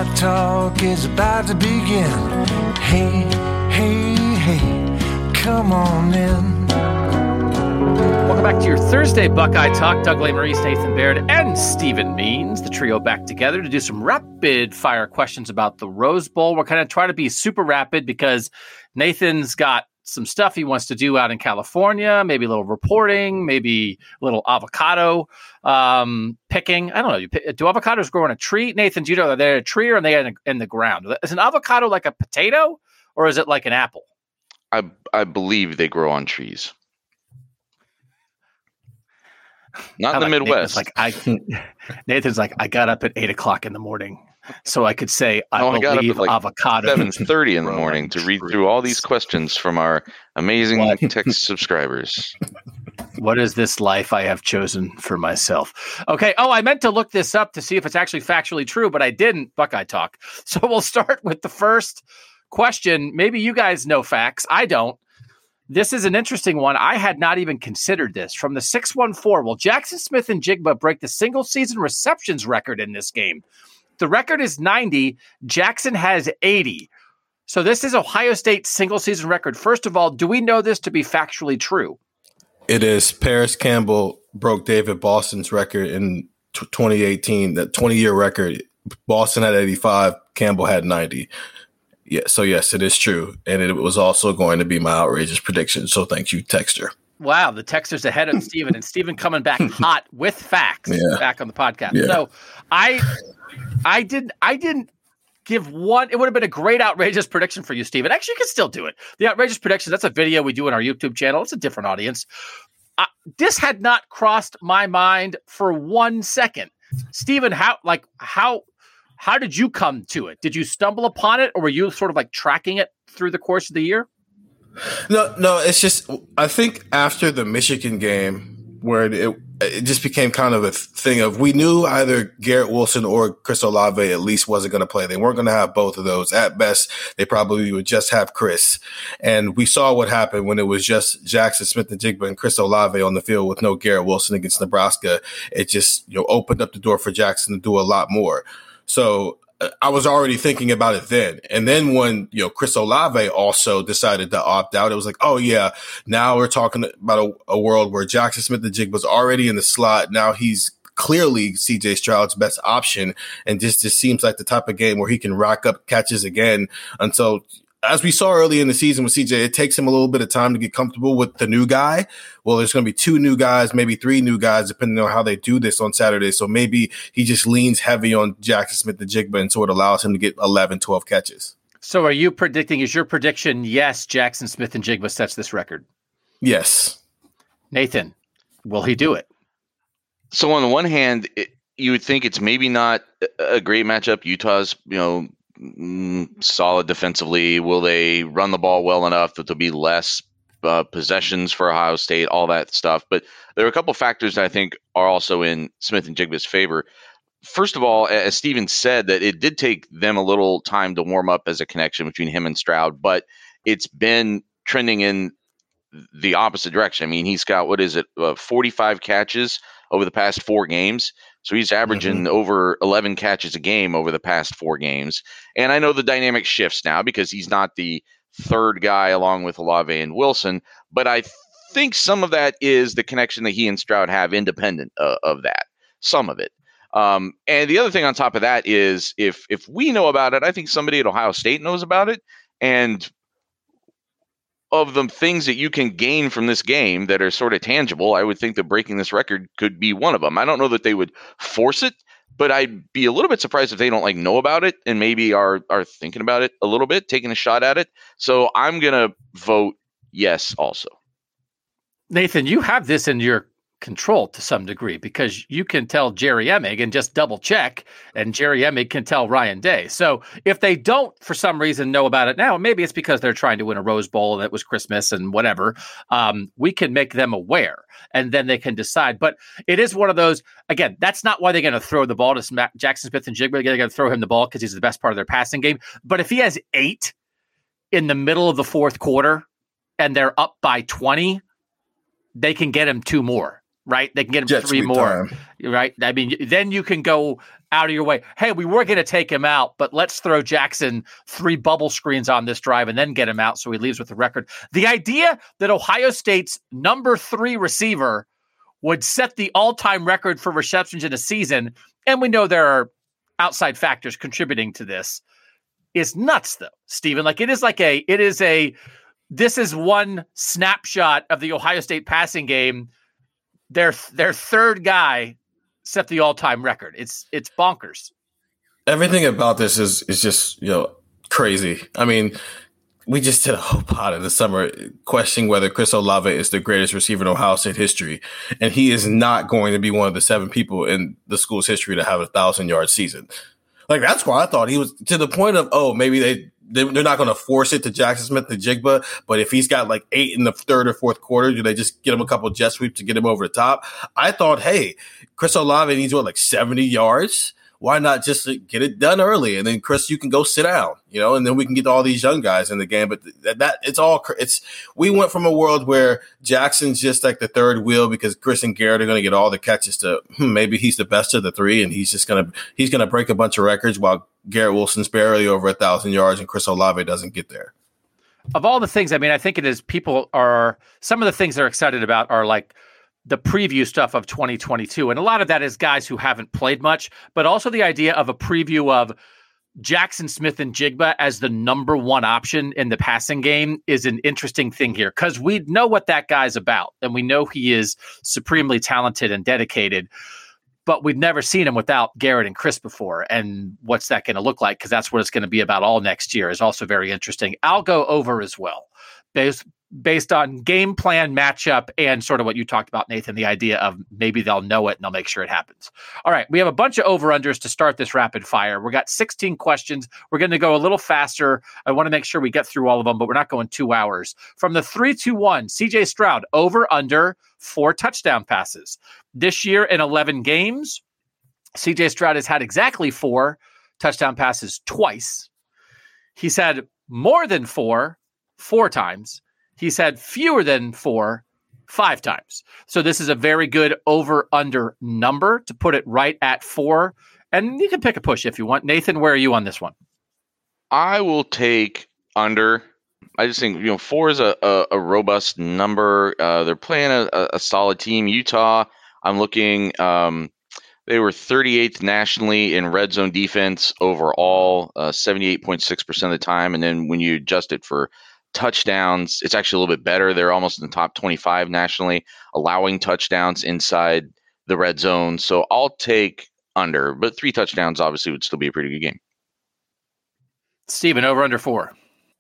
Buckeye Talk is about to begin. Hey, hey, hey, come on in. Welcome back to your Thursday Buckeye Talk. Doug Lesmerises, Nathan Baird, and Stephen Means, the trio back together to do some rapid fire questions about the Rose Bowl. We're kind of trying to be super rapid because Nathan's got some stuff he wants to do out in California, maybe a little reporting, maybe a little avocado picking. I don't know. Do avocados grow on a tree? Nathan, do you know, are they a tree or are they in the ground? Is an avocado like a potato or is it like an apple? I believe they grow on trees. Not in the Midwest. Nathan's like, I got up at 8 o'clock in the morning so I could say, I believe avocado. 7:30 in the morning to read through all these questions from our amazing text subscribers. What is this life I have chosen for myself? Okay. Oh, I meant to look this up to see if it's actually factually true, but I didn't. Buckeye Talk. So we'll start with the first question. Maybe you guys know facts. I don't. This is an interesting one. I had not even considered this. From the 614, will Jackson Smith-Njigba break the single-season receptions record in this game? The record is 90. Jackson has 80. So this is Ohio State's single-season record. First of all, do we know this to be factually true? It is. Paris Campbell broke David Boston's record in 2018, that 20-year record. Boston had 85. Campbell had 90. Yeah, so yes, it is true. And it was also going to be my outrageous prediction. So thank you, Texter. Wow, the Texter's ahead of Steven, and Steven coming back hot with facts back on the podcast. Yeah. So I didn't give one. It would have been a great outrageous prediction for you, Steven. Actually, you can still do it. The outrageous prediction, that's a video we do on our YouTube channel. It's a different audience. This had not crossed my mind for 1 second. Steven, how did you come to it? Did you stumble upon it, or were you sort of like tracking it through the course of the year? No, it's just, I think after the Michigan game where it just became kind of a thing of, we knew either Garrett Wilson or Chris Olave at least wasn't going to play. They weren't going to have both of those. At best, they probably would just have Chris. And we saw what happened when it was just Jackson Smith-Njigba and Chris Olave on the field with no Garrett Wilson against Nebraska. It just, opened up the door for Jackson to do a lot more. So I was already thinking about it then. And then when, Chris Olave also decided to opt out, it was like, oh yeah, now we're talking about a world where Jackson Smith-Njigba was already in the slot. Now he's clearly CJ Stroud's best option. And just seems like the type of game where he can rack up catches again. And so, as we saw early in the season with CJ, it takes him a little bit of time to get comfortable with the new guy. Well, there's going to be 2 new guys, maybe 3 new guys, depending on how they do this on Saturday. So maybe he just leans heavy on Jackson Smith-Njigba and so it allows him to get 11, 12 catches. So are you predicting, is your prediction, yes, Jackson Smith-Njigba sets this record? Yes. Nathan, will he do it? So on the one hand, you would think it's maybe not a great matchup. Utah's, solid defensively. Will they run the ball well enough that there'll be less possessions for Ohio State, all that stuff? But there are a couple factors that I think are also in Smith-Njigba's favor. First of all, as Steven said, that it did take them a little time to warm up as a connection between him and Stroud, but it's been trending in the opposite direction. I mean, he's got, 45 catches over the past 4 games. So he's averaging over 11 catches a game over the past 4 games. And I know the dynamic shifts now because he's not the third guy along with Olave and Wilson, but I think some of that is the connection that he and Stroud have independent of that, some of it. And the other thing on top of that is if we know about it, I think somebody at Ohio State knows about it. And of the things that you can gain from this game that are sort of tangible, I would think that breaking this record could be one of them. I don't know that they would force it, but I'd be a little bit surprised if they don't know about it and maybe are thinking about it a little bit, taking a shot at it. So I'm going to vote yes also. Nathan, you have this in your control to some degree because you can tell Jerry Emig and just double check, and Jerry Emig can tell Ryan Day. So if they don't for some reason know about it now, maybe it's because they're trying to win a Rose Bowl and it was Christmas and whatever. We can make them aware and then they can decide. But it is one of those, again, that's not why they're going to throw the ball to Jackson Smith-Njigba. They're going to throw him the ball because he's the best part of their passing game. But if he has 8 in the middle of the fourth quarter and they're up by 20, they can get him 2 more. Right? They can get him 3 more. Right? I mean, then you can go out of your way. Hey, we were going to take him out, but let's throw Jackson 3 bubble screens on this drive and then get him out so he leaves with the record. The idea that Ohio State's number 3 receiver would set the all-time record for receptions in a season, and we know there are outside factors contributing to this, is nuts, though, Stephen. This is one snapshot of the Ohio State passing game. Their third guy set the all-time record. It's bonkers. Everything about this is just, crazy. I mean, we just did a whole pod in the summer questioning whether Chris Olave is the greatest receiver in Ohio State history. And he is not going to be one of the 7 people in the school's history to have a 1,000-yard season. Like, that's why I thought he was, to the point of, maybe they're not going to force it to Jackson Smith-Njigba, but if he's got like 8 in the third or fourth quarter, do they just get him a couple of jet sweeps to get him over the top? I thought, hey, Chris Olave needs 70 yards. Why not just get it done early? And then, Chris, you can go sit down, and then we can get all these young guys in the game. But we went from a world where Jackson's just like the third wheel because Chris and Garrett are going to get all the catches to maybe he's the best of the 3 and he's going to break a bunch of records while Garrett Wilson's barely over 1,000 yards and Chris Olave doesn't get there. Of all the things, I think it is some of the things they're excited about are like the preview stuff of 2022. And a lot of that is guys who haven't played much, but also the idea of a preview of Jackson Smith-Njigba as the number 1 option in the passing game is an interesting thing here because we know what that guy's about and we know he is supremely talented and dedicated, but we've never seen him without Garrett and Chris before. And what's that going to look like? Because that's what it's going to be about all next year is also very interesting. I'll go over as well. Based on game plan, matchup, and sort of what you talked about, Nathan, the idea of maybe they'll know it and they'll make sure it happens. All right, we have a bunch of over-unders to start this rapid fire. We got 16 questions. We're going to go a little faster. I want to make sure we get through all of them, but we're not going 2 hours. From the 3-2-1, CJ Stroud, over-under 4 touchdown passes. This year in 11 games, CJ Stroud has had exactly 4 touchdown passes twice. He's had more than 4 times. He's had fewer than 4 5 times. So this is a very good over-under number to put it right at 4. And you can pick a push if you want. Nathan, where are you on this one? I will take under. I just think 4 is a robust number. They're playing a solid team. Utah, I'm looking. They were 38th nationally in red zone defense overall, 78.6% of the time. And then when you adjust it for touchdowns, it's actually a little bit better. They're almost in the top 25 nationally, allowing touchdowns inside the red zone. So I'll take under, but 3 touchdowns obviously would still be a pretty good game. Steven, over under 4.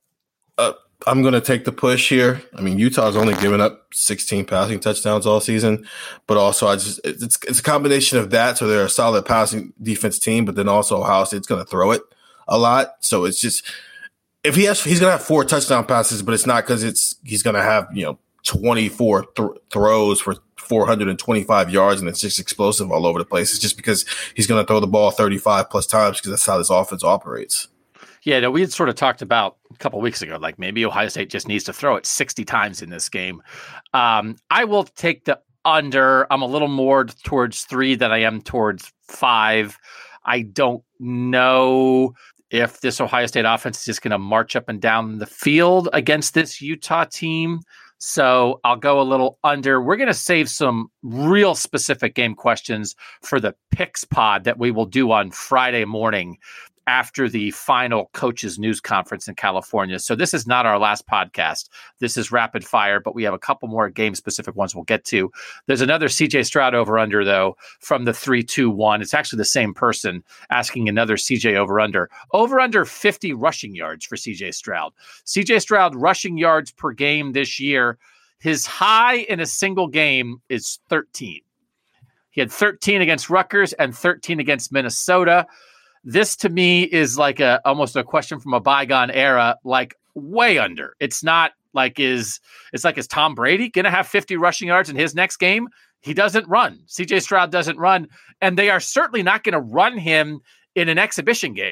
I'm going to take the push here. I mean, Utah's only given up 16 passing touchdowns all season, but also it's a combination of that. So they're a solid passing defense team, but then also Ohio State's going to throw it a lot. So it's just, he's going to have 4 touchdown passes, but it's not because he's going to have, 24 throws for 425 yards and it's just explosive all over the place. It's just because he's going to throw the ball 35 plus times because that's how this offense operates. Yeah, no, we had sort of talked about a couple of weeks ago, like maybe Ohio State just needs to throw it 60 times in this game. I will take the under. I'm a little more towards 3 than I am towards 5. I don't know if this Ohio State offense is just going to march up and down the field against this Utah team. So I'll go a little under. We're going to save some real specific game questions for the picks pod that we will do on Friday morning after the final coaches news conference in California. So this is not our last podcast. This is rapid fire, but we have a couple more game specific ones we'll get to. There's another CJ Stroud over under though from the 3-2-1. It's actually the same person asking another CJ over under 50 rushing yards for CJ Stroud. CJ Stroud rushing yards per game this year. His high in a single game is 13. He had 13 against Rutgers and 13 against Minnesota. This to me is like almost a question from a bygone era, like way under. It's not like is Tom Brady going to have 50 rushing yards in his next game? He doesn't run. CJ Stroud doesn't run, and they are certainly not going to run him in an exhibition game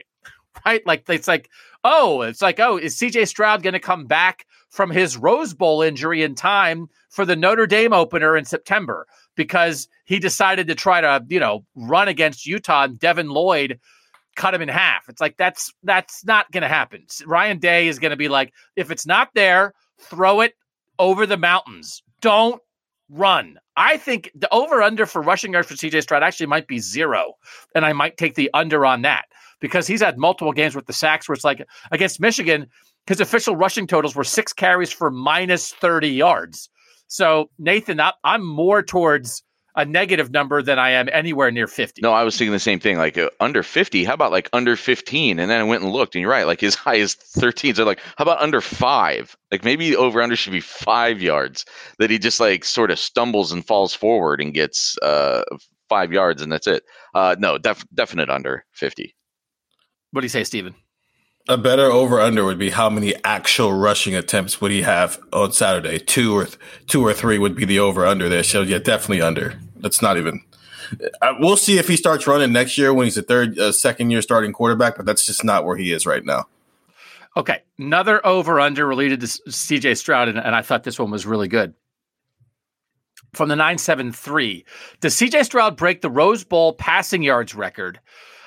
right? It's like, oh, is CJ Stroud going to come back from his Rose Bowl injury in time for the Notre Dame opener in September because he decided to try to, run against Utah and Devin Lloyd cut him in half. It's like, that's not going to happen. Ryan Day is going to be like, if it's not there, throw it over the mountains. Don't run. I think the over-under for rushing yards for CJ Stroud actually might be 0, and I might take the under on that because he's had multiple games with the sacks where it's like against Michigan, his official rushing totals were 6 carries for minus 30 yards. So, Nathan, I'm more towards a negative number than I am anywhere near 50. No, I was thinking the same thing. Like under 50, how about like under 15? And then I went and looked, and you're right, like his high is 13. So like, how about under 5? Like maybe over under should be 5 yards. That he just like sort of stumbles and falls forward and gets 5 yards, and that's it. No, definite under 50. What do you say, Steven? A better over-under would be how many actual rushing attempts would he have on Saturday? 2 or 3 would be the over-under there. So, yeah, definitely under. That's not even – we'll see if he starts running next year when he's a second-year starting quarterback, but that's just not where he is right now. Okay, another over-under related to C.J. Stroud, and I thought this one was really good. From the 973, does C.J. Stroud break the Rose Bowl passing yards record?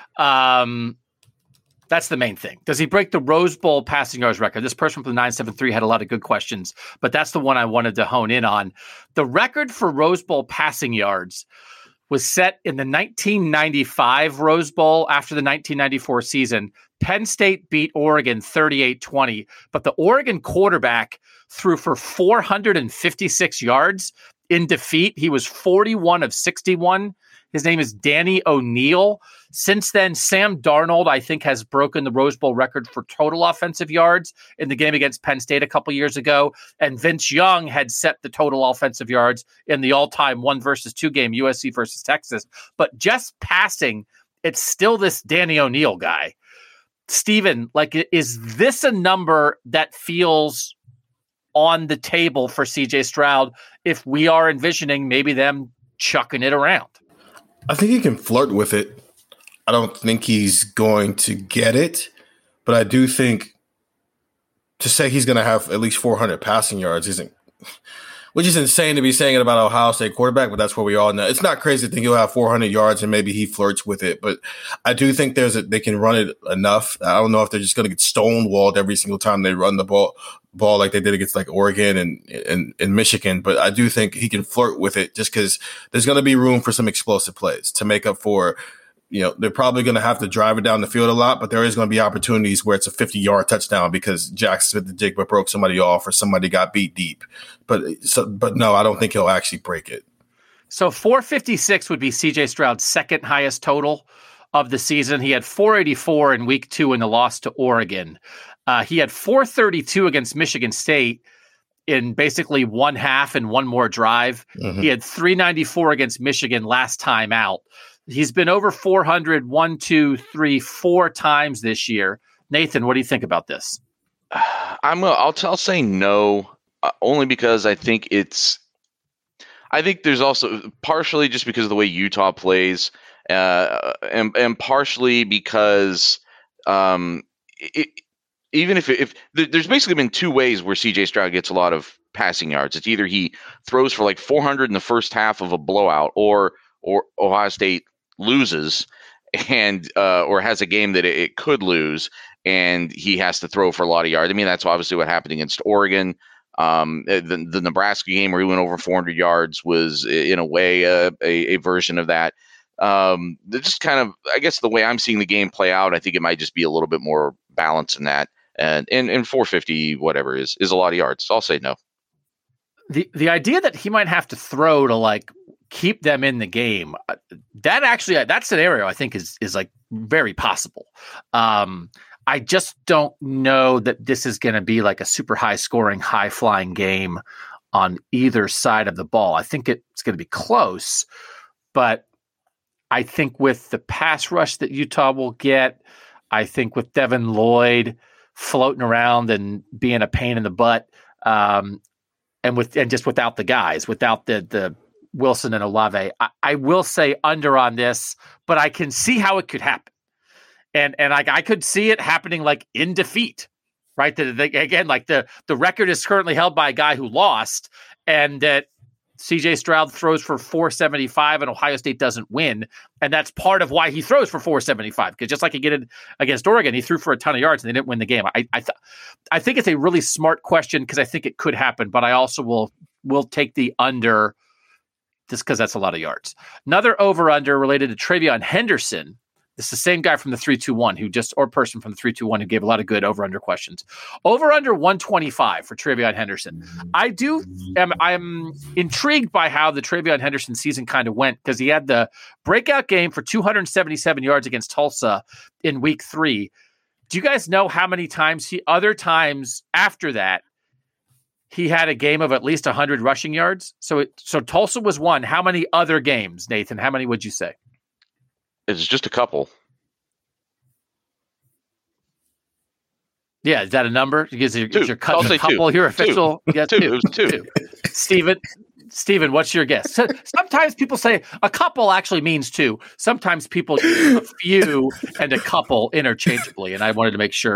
That's the main thing. Does he break the Rose Bowl passing yards record? This person from the 973 had a lot of good questions, but that's the one I wanted to hone in on. The record for Rose Bowl passing yards was set in the 1995 Rose Bowl after the 1994 season. Penn State beat Oregon 38-20, but the Oregon quarterback threw for 456 yards in defeat. He was 41 of 61. His name is Danny O'Neal. Since then, Sam Darnold, I think, has broken the Rose Bowl record for total offensive yards in the game against Penn State a couple years ago. And Vince Young had set the total offensive yards in the all-time 1-versus-2 game, USC versus Texas. But just passing, it's still this Danny O'Neal guy. Steven, is this a number that feels on the table for CJ Stroud if we are envisioning maybe them chucking it around? I think he can flirt with it. I don't think he's going to get it, but I do think to say he's going to have at least 400 passing yards which is insane to be saying it about Ohio State quarterback, but that's what we all know. It's not crazy to think he'll have 400 yards and maybe he flirts with it, but I do think they can run it enough. I don't know if they're just going to get stonewalled every single time they run the ball like they did against like Oregon and Michigan, but I do think he can flirt with it just because there's going to be room for some explosive plays to make up for. They're probably going to have to drive it down the field a lot, but there is going to be opportunities where it's a 50-yard touchdown because Jackson Smith-Njigba broke somebody off or somebody got beat deep. But no, I don't think he'll actually break it. So 456 would be CJ Stroud's second highest total of the season. He had 484 in week 2 in the loss to Oregon. He had 432 against Michigan State in basically one half and one more drive. Mm-hmm. He had 394 against Michigan last time out. He's been over 400 4 times this year. Nathan, what do you think about this? I'll say no, only because I think there's also partially just because of the way Utah plays, and partially because even if there's basically been 2 ways where CJ Stroud gets a lot of passing yards. It's either he throws for like 400 in the first half of a blowout, or Ohio State loses and or has a game that it could lose and he has to throw for a lot of yards. I mean, that's obviously what happened against Oregon. The Nebraska game where he went over 400 yards was in a way a version of that. Just kind of, I guess the way I'm seeing the game play out, I think it might just be a little bit more balanced than that. And 450 whatever is a lot of yards. So I'll say no. The idea that he might have to throw to keep them in the game, that scenario I think is very possible. I just don't know that this is going to be a super high scoring, high flying game on either side of the ball. I think it's going to be close, but I think with the pass rush that Utah will get, I think with Devin Lloyd floating around and being a pain in the butt, and just without the guys, without the Wilson and Olave, I will say under on this, but I can see how it could happen. And I could see it happening like in defeat, right? Again, like the record is currently held by a guy who lost, and that CJ Stroud throws for 475 and Ohio State doesn't win. And that's part of why he throws for 475, because just like he did against Oregon, he threw for a ton of yards and they didn't win the game. I think it's a really smart question because I think it could happen, but I also will take the under just because that's a lot of yards. Another over-under related to TreVeyon Henderson. This is the same guy from the 321 person from the 321 who gave a lot of good over-under questions. Over-under 125 for TreVeyon Henderson. I'm intrigued by how the TreVeyon Henderson season kind of went, because he had the breakout game for 277 yards against Tulsa in week 3. Do you guys know how many times other times after that he had a game of at least 100 rushing yards? So Tulsa was one. How many other games, Nathan? How many would you say? It's just a couple. Yeah, is that a number? Is your couple two. your official? Two. Yeah, two. It was two. Steven, what's your guess? So, sometimes people say a couple actually means two. Sometimes people use a few and a couple interchangeably, and I wanted to make sure.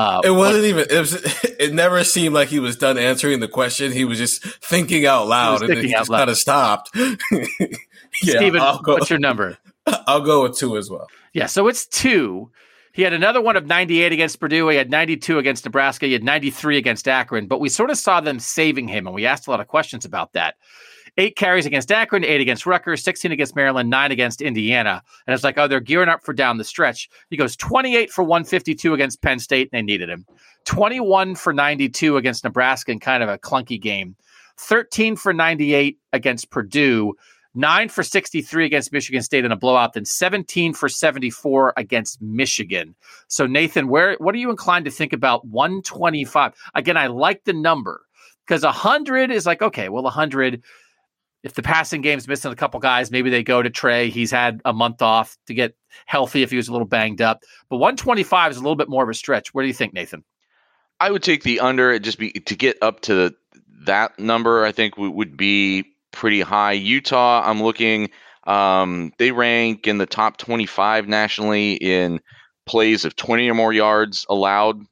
It never seemed like he was done answering the question. He was just thinking out loud, and then he just kind of stopped. Yeah, Steven, what's your number? I'll go with 2 as well. Yeah, so it's 2. He had another one of 98 against Purdue. He had 92 against Nebraska. He had 93 against Akron. But we sort of saw them saving him, and we asked a lot of questions about that. 8 carries against Akron, 8 against Rutgers, 16 against Maryland, 9 against Indiana. And it's like, they're gearing up for down the stretch. He goes 28 for 152 against Penn State, and they needed him. 21 for 92 against Nebraska in kind of a clunky game. 13 for 98 against Purdue. 9 for 63 against Michigan State in a blowout, then 17 for 74 against Michigan. So, Nathan, what are you inclined to think about 125? Again, I like the number because 100 is like, okay, well, 100, if the passing game's missing a couple guys, maybe they go to Trey. He's had a month off to get healthy if he was a little banged up. But 125 is a little bit more of a stretch. What do you think, Nathan? I would take the under. To get up to that number, I think would be pretty high. Utah, I'm looking, they rank in the top 25 nationally in plays of 20 or more yards allowed.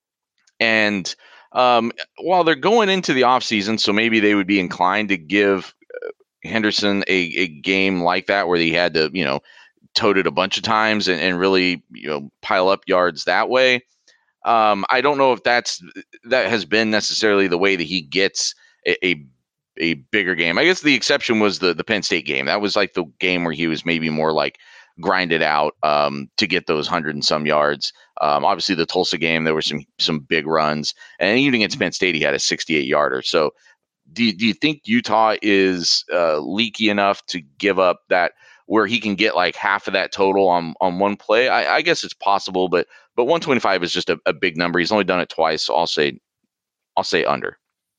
And while they're going into the offseason, so maybe they would be inclined to give Henderson a game like that where he had to, tote it a bunch of times and really, pile up yards that way. I don't know if that has been necessarily the way that he gets a bigger game. I guess the exception was the Penn State game. That was like the game where he was maybe more like grinded out to get those 100 and some yards. Obviously the Tulsa game, there were some big runs, and even against Penn State, he had a 68 yarder. So do you think Utah is leaky enough to give up that where he can get like half of that total on one play? I guess it's possible, but 125 is just a big number. He's only done it twice. So I'll say under.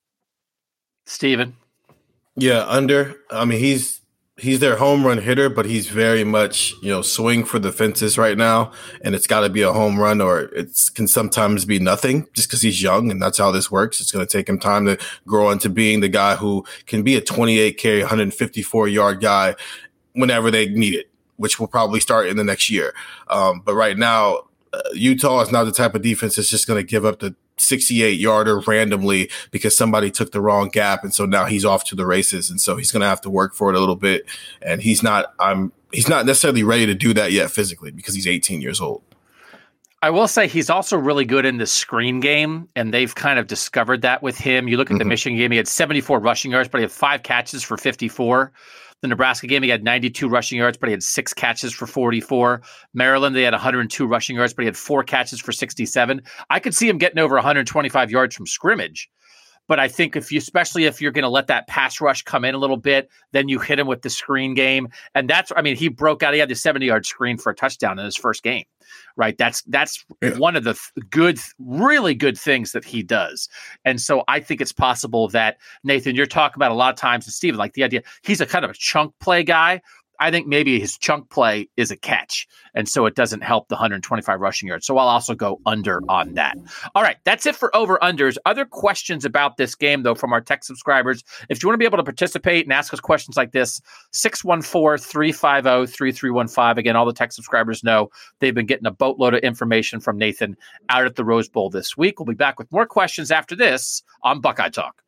Steven. Yeah, under. I mean, he's their home run hitter, but he's very much, swing for the fences right now. And it's got to be a home run, or it can sometimes be nothing just because he's young. And that's how this works. It's going to take him time to grow into being the guy who can be a 28 carry, 154 yard guy whenever they need it, which will probably start in the next year. But right now, Utah is not the type of defense that's just going to give up the 68 yarder randomly because somebody took the wrong gap. And so now he's off to the races. And so he's going to have to work for it a little bit. And he's not necessarily ready to do that yet physically because he's 18 years old. I will say he's also really good in the screen game, and they've kind of discovered that with him. You look at the Michigan game, he had 74 rushing yards, but he had 5 catches for 54. The Nebraska game, he had 92 rushing yards, but he had 6 catches for 44. Maryland, they had 102 rushing yards, but he had 4 catches for 67. I could see him getting over 125 yards from scrimmage. But I think especially if you're going to let that pass rush come in a little bit, then you hit him with the screen game. And he broke out. He had the 70-yard screen for a touchdown in his first game, right? That's one of the really good things that he does. And so I think it's possible that, Nathan, you're talking about a lot of times, and Steven, like the idea, he's a kind of a chunk play guy. I think maybe his chunk play is a catch, and so it doesn't help the 125 rushing yards. So I'll also go under on that. All right, that's it for over-unders. Other questions about this game, though, from our tech subscribers. If you want to be able to participate and ask us questions like this, 614-350-3315. Again, all the tech subscribers know they've been getting a boatload of information from Nathan out at the Rose Bowl this week. We'll be back with more questions after this on Buckeye Talk.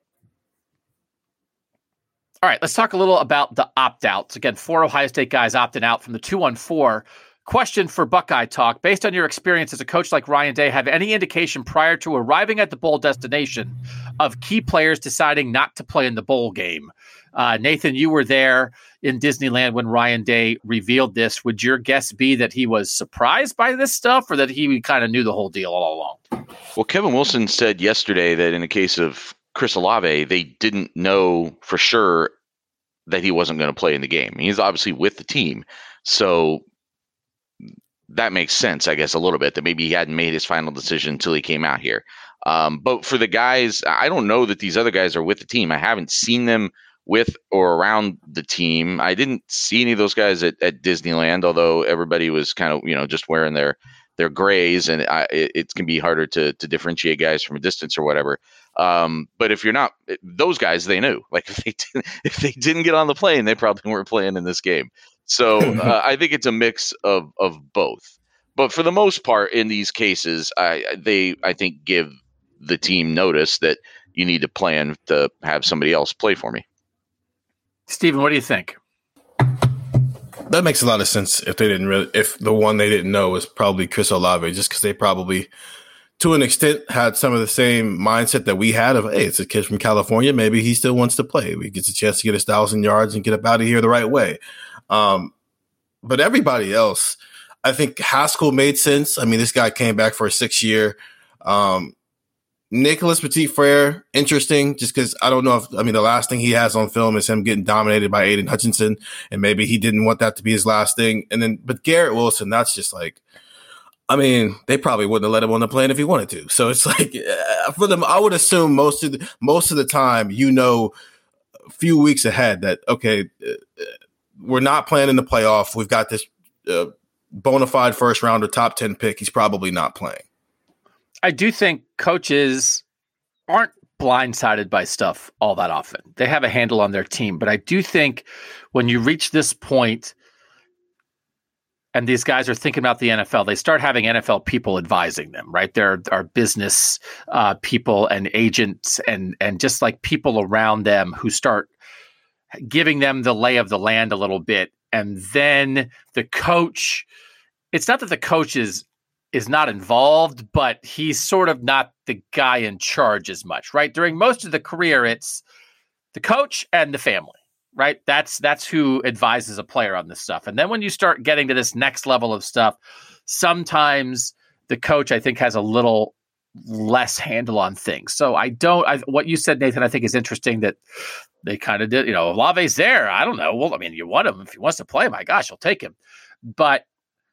All right, let's talk a little about the opt-outs. Again, 4 Ohio State guys opting out from the 214. Question for Buckeye Talk. Based on your experience as a coach like Ryan Day, have any indication prior to arriving at the bowl destination of key players deciding not to play in the bowl game? Nathan, you were there in Disneyland when Ryan Day revealed this. Would your guess be that he was surprised by this stuff or that he kind of knew the whole deal all along? Well, Kevin Wilson said yesterday that in the case of Chris Olave, they didn't know for sure that he wasn't going to play in the game. He's obviously with the team. So that makes sense, I guess, a little bit, that maybe he hadn't made his final decision until he came out here. But for the guys, I don't know that these other guys are with the team. I haven't seen them with or around the team. I didn't see any of those guys at Disneyland, although everybody was kind of, just wearing their grays, and it can be harder to differentiate guys from a distance or whatever. But if you're not those guys, they knew. Like if they didn't get on the plane, they probably weren't playing in this game. So I think it's a mix of both. But for the most part, in these cases, I think give the team notice that you need to plan to have somebody else play for me. Steven, what do you think? That makes a lot of sense. If the one they didn't know was probably Chris Olave, just because they probably, to an extent, had some of the same mindset that we had of, hey, it's a kid from California. Maybe he still wants to play. He gets a chance to get his 1,000 yards and get up out of here the right way. But everybody else, I think Haskell made sense. I mean, this guy came back for a 6th year. Nicholas Petit-Frere, interesting, just because I don't know the last thing he has on film is him getting dominated by Aiden Hutchinson, and maybe he didn't want that to be his last thing. But Garrett Wilson, that's just like, they probably wouldn't have let him on the plane if he wanted to. So it's like, for them, I would assume most of the time, a few weeks ahead that, okay, we're not playing in the playoff. We've got this bona fide first rounder, top 10 pick. He's probably not playing. I do think coaches aren't blindsided by stuff all that often. They have a handle on their team. But I do think when you reach this point and these guys are thinking about the NFL, they start having NFL people advising them, right? There are business people and agents and just like people around them who start giving them the lay of the land a little bit. And then the coach, it's not that the coach is not involved, but he's sort of not the guy in charge as much, right? During most of the career, it's the coach and the family, right? That's who advises a player on this stuff. And then when you start getting to this next level of stuff, sometimes the coach, I think, has a little less handle on things. So what you said, Nathan, I think is interesting that they kind of did, Olave's there. I don't know. Well, you want him. If he wants to play, my gosh, you'll take him. But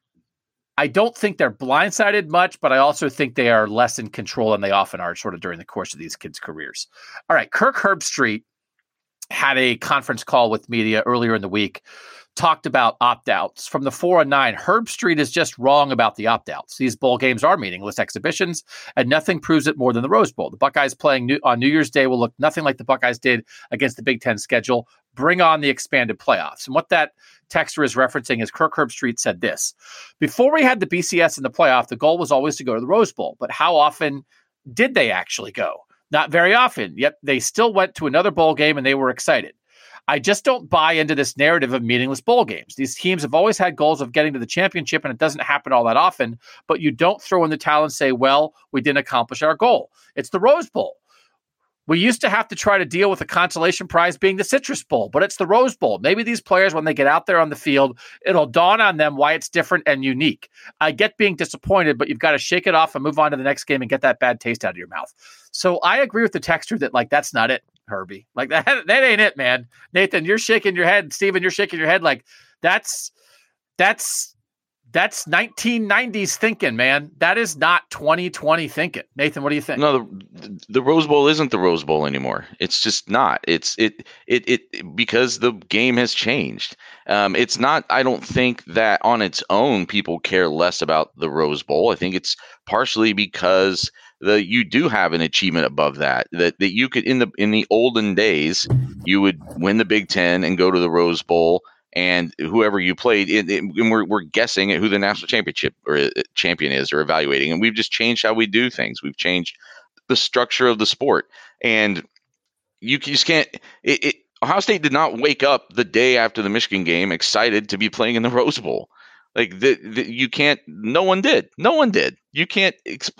I don't think they're blindsided much, but I also think they are less in control than they often are sort of during the course of these kids' careers. All right, Kirk Herbstreit had a conference call with media earlier in the week, talked about opt-outs. From the 4-9, Herbstreit is just wrong about the opt-outs. These bowl games are meaningless exhibitions, and nothing proves it more than the Rose Bowl. The Buckeyes playing on New Year's Day will look nothing like the Buckeyes did against the Big Ten schedule. Bring on the expanded playoffs. And what that texter is referencing is Kirk Herbstreit said this: before we had the BCS in the playoff, the goal was always to go to the Rose Bowl. But how often did they actually go? Not very often, yet they still went to another bowl game and they were excited. I just don't buy into this narrative of meaningless bowl games. These teams have always had goals of getting to the championship, and it doesn't happen all that often, but you don't throw in the towel and say, well, we didn't accomplish our goal. It's the Rose Bowl. We used to have to try to deal with the consolation prize being the Citrus Bowl, but it's the Rose Bowl. Maybe these players, when they get out there on the field, it'll dawn on them why it's different and unique. I get being disappointed, but you've got to shake it off and move on to the next game and get that bad taste out of your mouth. So I agree with the texter that, that's not it, Herbie. That ain't it, man. Nathan, you're shaking your head. Steven, you're shaking your head. That's That's 1990s thinking, man. That is not 2020 thinking. Nathan, what do you think? No, the Rose Bowl isn't the Rose Bowl anymore. It's just not. It because the game has changed. It's not. I don't think that on its own people care less about the Rose Bowl. I think it's partially because you do have an achievement above that you could in the olden days you would win the Big Ten and go to the Rose Bowl. And whoever you played, and we're guessing at who the national championship or champion is, or evaluating. And we've just changed how we do things. We've changed the structure of the sport. And you just can't. Ohio State did not wake up the day after the Michigan game excited to be playing in the Rose Bowl. Like you can't. No one did. No one did. You can't.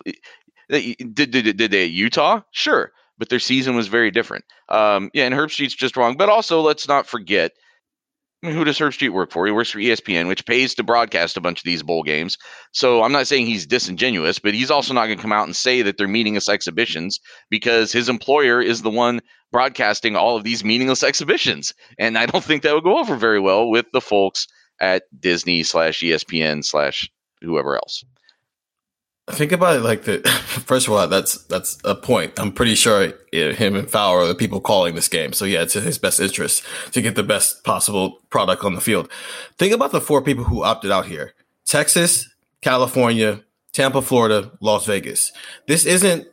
Did they at Utah? Sure, but their season was very different. And Herbstreit's just wrong. But also, let's not forget. I mean, who does Herbstreit work for? He works for ESPN, which pays to broadcast a bunch of these bowl games. So I'm not saying he's disingenuous, but he's also not going to come out and say that they're meaningless exhibitions because his employer is the one broadcasting all of these meaningless exhibitions. And I don't think that would go over very well with the folks at Disney/ESPN/ whoever else. Think about it like that. First of all, that's a point. I'm pretty sure him and Fowler are the people calling this game. So yeah, it's in his best interest to get the best possible product on the field. Think about the 4 people who opted out here: Texas, California, Tampa, Florida, Las Vegas. This isn't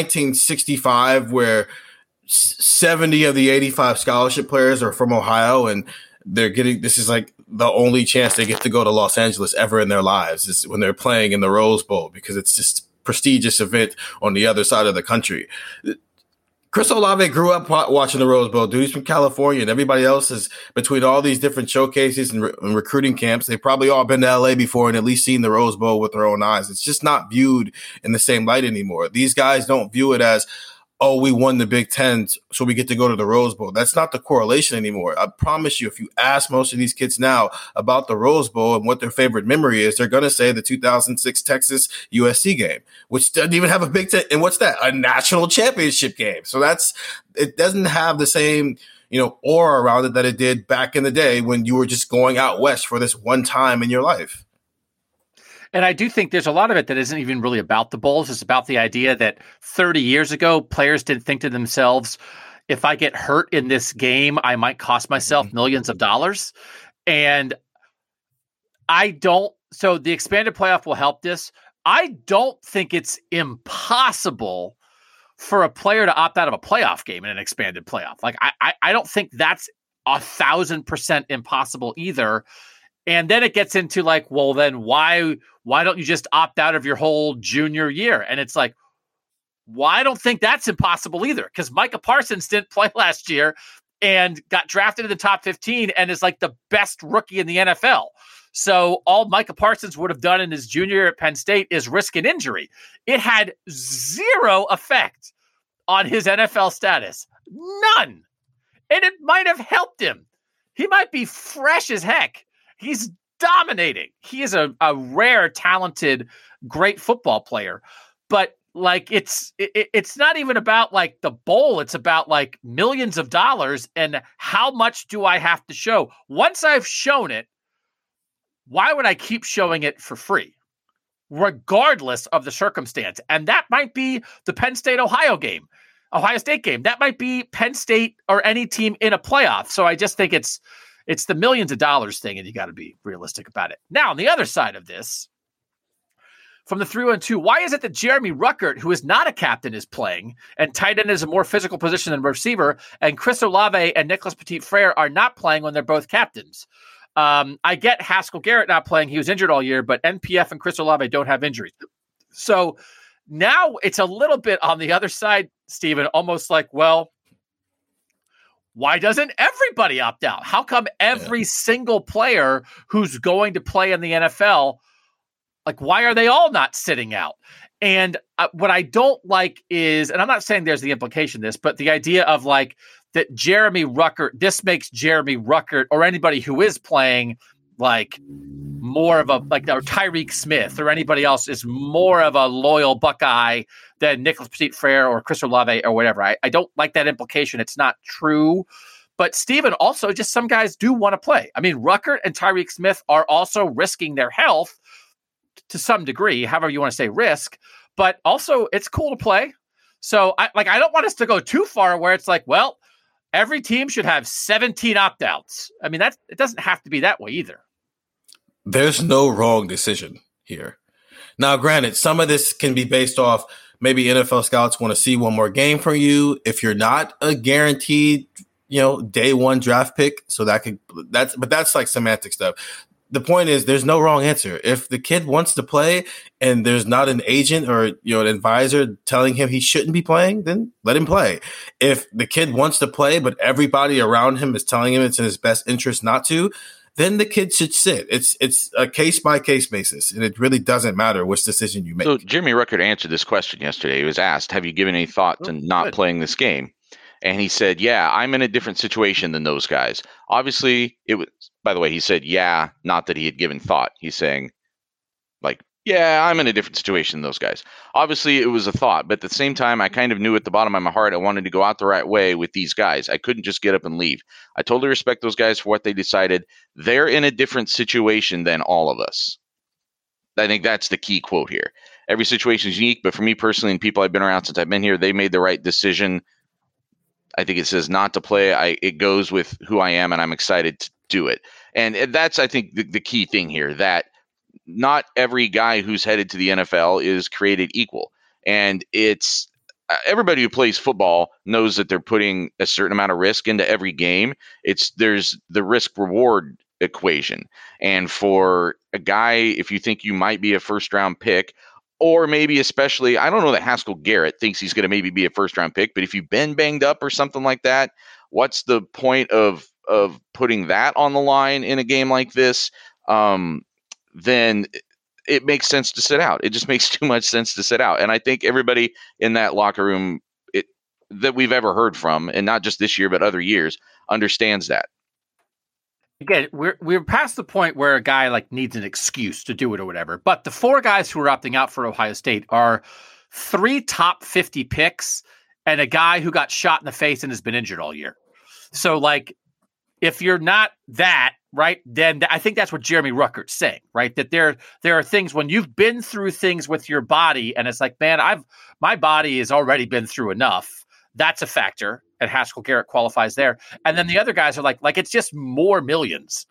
1965 where 70 of the 85 scholarship players are from Ohio and this is like the only chance they get to go to Los Angeles ever in their lives is when they're playing in the Rose Bowl because it's just a prestigious event on the other side of the country. Chris Olave grew up watching the Rose Bowl. Dude, he's from California, and everybody else is between all these different showcases and recruiting camps. They've probably all been to LA before and at least seen the Rose Bowl with their own eyes. It's just not viewed in the same light anymore. These guys don't view it as, oh, we won the Big Ten, so we get to go to the Rose Bowl. That's not the correlation anymore. I promise you, if you ask most of these kids now about the Rose Bowl and what their favorite memory is, they're going to say the 2006 Texas USC game, which doesn't even have a Big Ten. And what's that? A national championship game. So it doesn't have the same, aura around it that it did back in the day when you were just going out west for this one time in your life. And I do think there's a lot of it that isn't even really about the bowls. It's about the idea that 30 years ago, players didn't think to themselves, if I get hurt in this game, I might cost myself millions of dollars. And so the expanded playoff will help this. I don't think it's impossible for a player to opt out of a playoff game in an expanded playoff. Like, I don't think that's 1,000% impossible either. And then it gets into like, well, then why don't you just opt out of your whole junior year? And it's like, well, I don't think that's impossible either, because Micah Parsons didn't play last year and got drafted in the top 15 and is like the best rookie in the NFL. So all Micah Parsons would have done in his junior year at Penn State is risk an injury. It had zero effect on his NFL status. None. And it might have helped him. He might be fresh as heck. He's dominating. He is a rare, talented, great football player. But like, it's not even about like the bowl. It's about like millions of dollars and how much do I have to show? Once I've shown it, why would I keep showing it for free, regardless of the circumstance? And that might be the Penn State-Ohio State game. That might be Penn State or any team in a playoff. So I just think it's the millions of dollars thing, and you got to be realistic about it. Now, on the other side of this, from the 3-1-2, why is it that Jeremy Ruckert, who is not a captain, is playing, and tight end is a more physical position than receiver, and Chris Olave and Nicholas Petit-Frere are not playing when they're both captains? I get Haskell Garrett not playing. He was injured all year, but NPF and Chris Olave don't have injuries. So now it's a little bit on the other side, Stephen, almost like, well, why doesn't everybody opt out? How come every single player who's going to play in the NFL, like, why are they all not sitting out? And what I don't like is, and I'm not saying there's the implication of this, but the idea of like that Jeremy Ruckert, this makes Jeremy Ruckert or anybody who is playing like more of a, like, or Tyreek Smith or anybody else is more of a loyal Buckeye than Nicholas Petit-Frere or Chris Olave or whatever. I don't like that implication. It's not true. But Stephen, also just some guys do want to play. I mean, Ruckert and Tyreek Smith are also risking their health to some degree, however you want to say risk, but also it's cool to play. So I don't want us to go too far where it's like, well, every team should have 17 opt-outs. I mean, it doesn't have to be that way either. There's no wrong decision here. Now, granted, some of this can be based off maybe NFL scouts want to see one more game from you. If you're not a guaranteed, day one draft pick, so that's like semantic stuff. The point is, there's no wrong answer. If the kid wants to play and there's not an agent or an advisor telling him he shouldn't be playing, then let him play. If the kid wants to play, but everybody around him is telling him it's in his best interest not to, then the kid should sit. It's a case by case basis, and it really doesn't matter which decision you make. So Jeremy Ruckert answered this question yesterday. He was asked, "Have you given any thought to not playing this game?" And he said, "Yeah, I'm in a different situation than those guys." Obviously, it was. By the way, he said, "Yeah," not that he had given thought. He's saying, "Yeah, I'm in a different situation than those guys." Obviously, it was a thought, but at the same time, I kind of knew at the bottom of my heart I wanted to go out the right way with these guys. I couldn't just get up and leave. I totally respect those guys for what they decided. They're in a different situation than all of us. I think that's the key quote here. Every situation is unique, but for me personally and people I've been around since I've been here, they made the right decision. I think it says not to play. It goes with who I am, and I'm excited to do it. And that's, I think, the key thing here, that not every guy who's headed to the NFL is created equal. And it's everybody who plays football knows that they're putting a certain amount of risk into every game. There's the risk reward equation. And for a guy, if you think you might be a first round pick, or maybe especially, I don't know that Haskell Garrett thinks he's going to maybe be a first-round pick, but if you've been banged up or something like that, what's the point of putting that on the line in a game like this? Then it makes sense to sit out. It just makes too much sense to sit out. And I think everybody in that locker room that we've ever heard from, and not just this year but other years, understands that. Again, we're past the point where a guy needs an excuse to do it or whatever. But the 4 guys who are opting out for Ohio State are 3 top 50 picks and a guy who got shot in the face and has been injured all year. So if you're not that, right, then I think that's what Jeremy Ruckert's saying, right? That there are things when you've been through things with your body and it's like, man, my body has already been through enough. That's a factor. And Haskell Garrett qualifies there. And then the other guys are like it's just more millions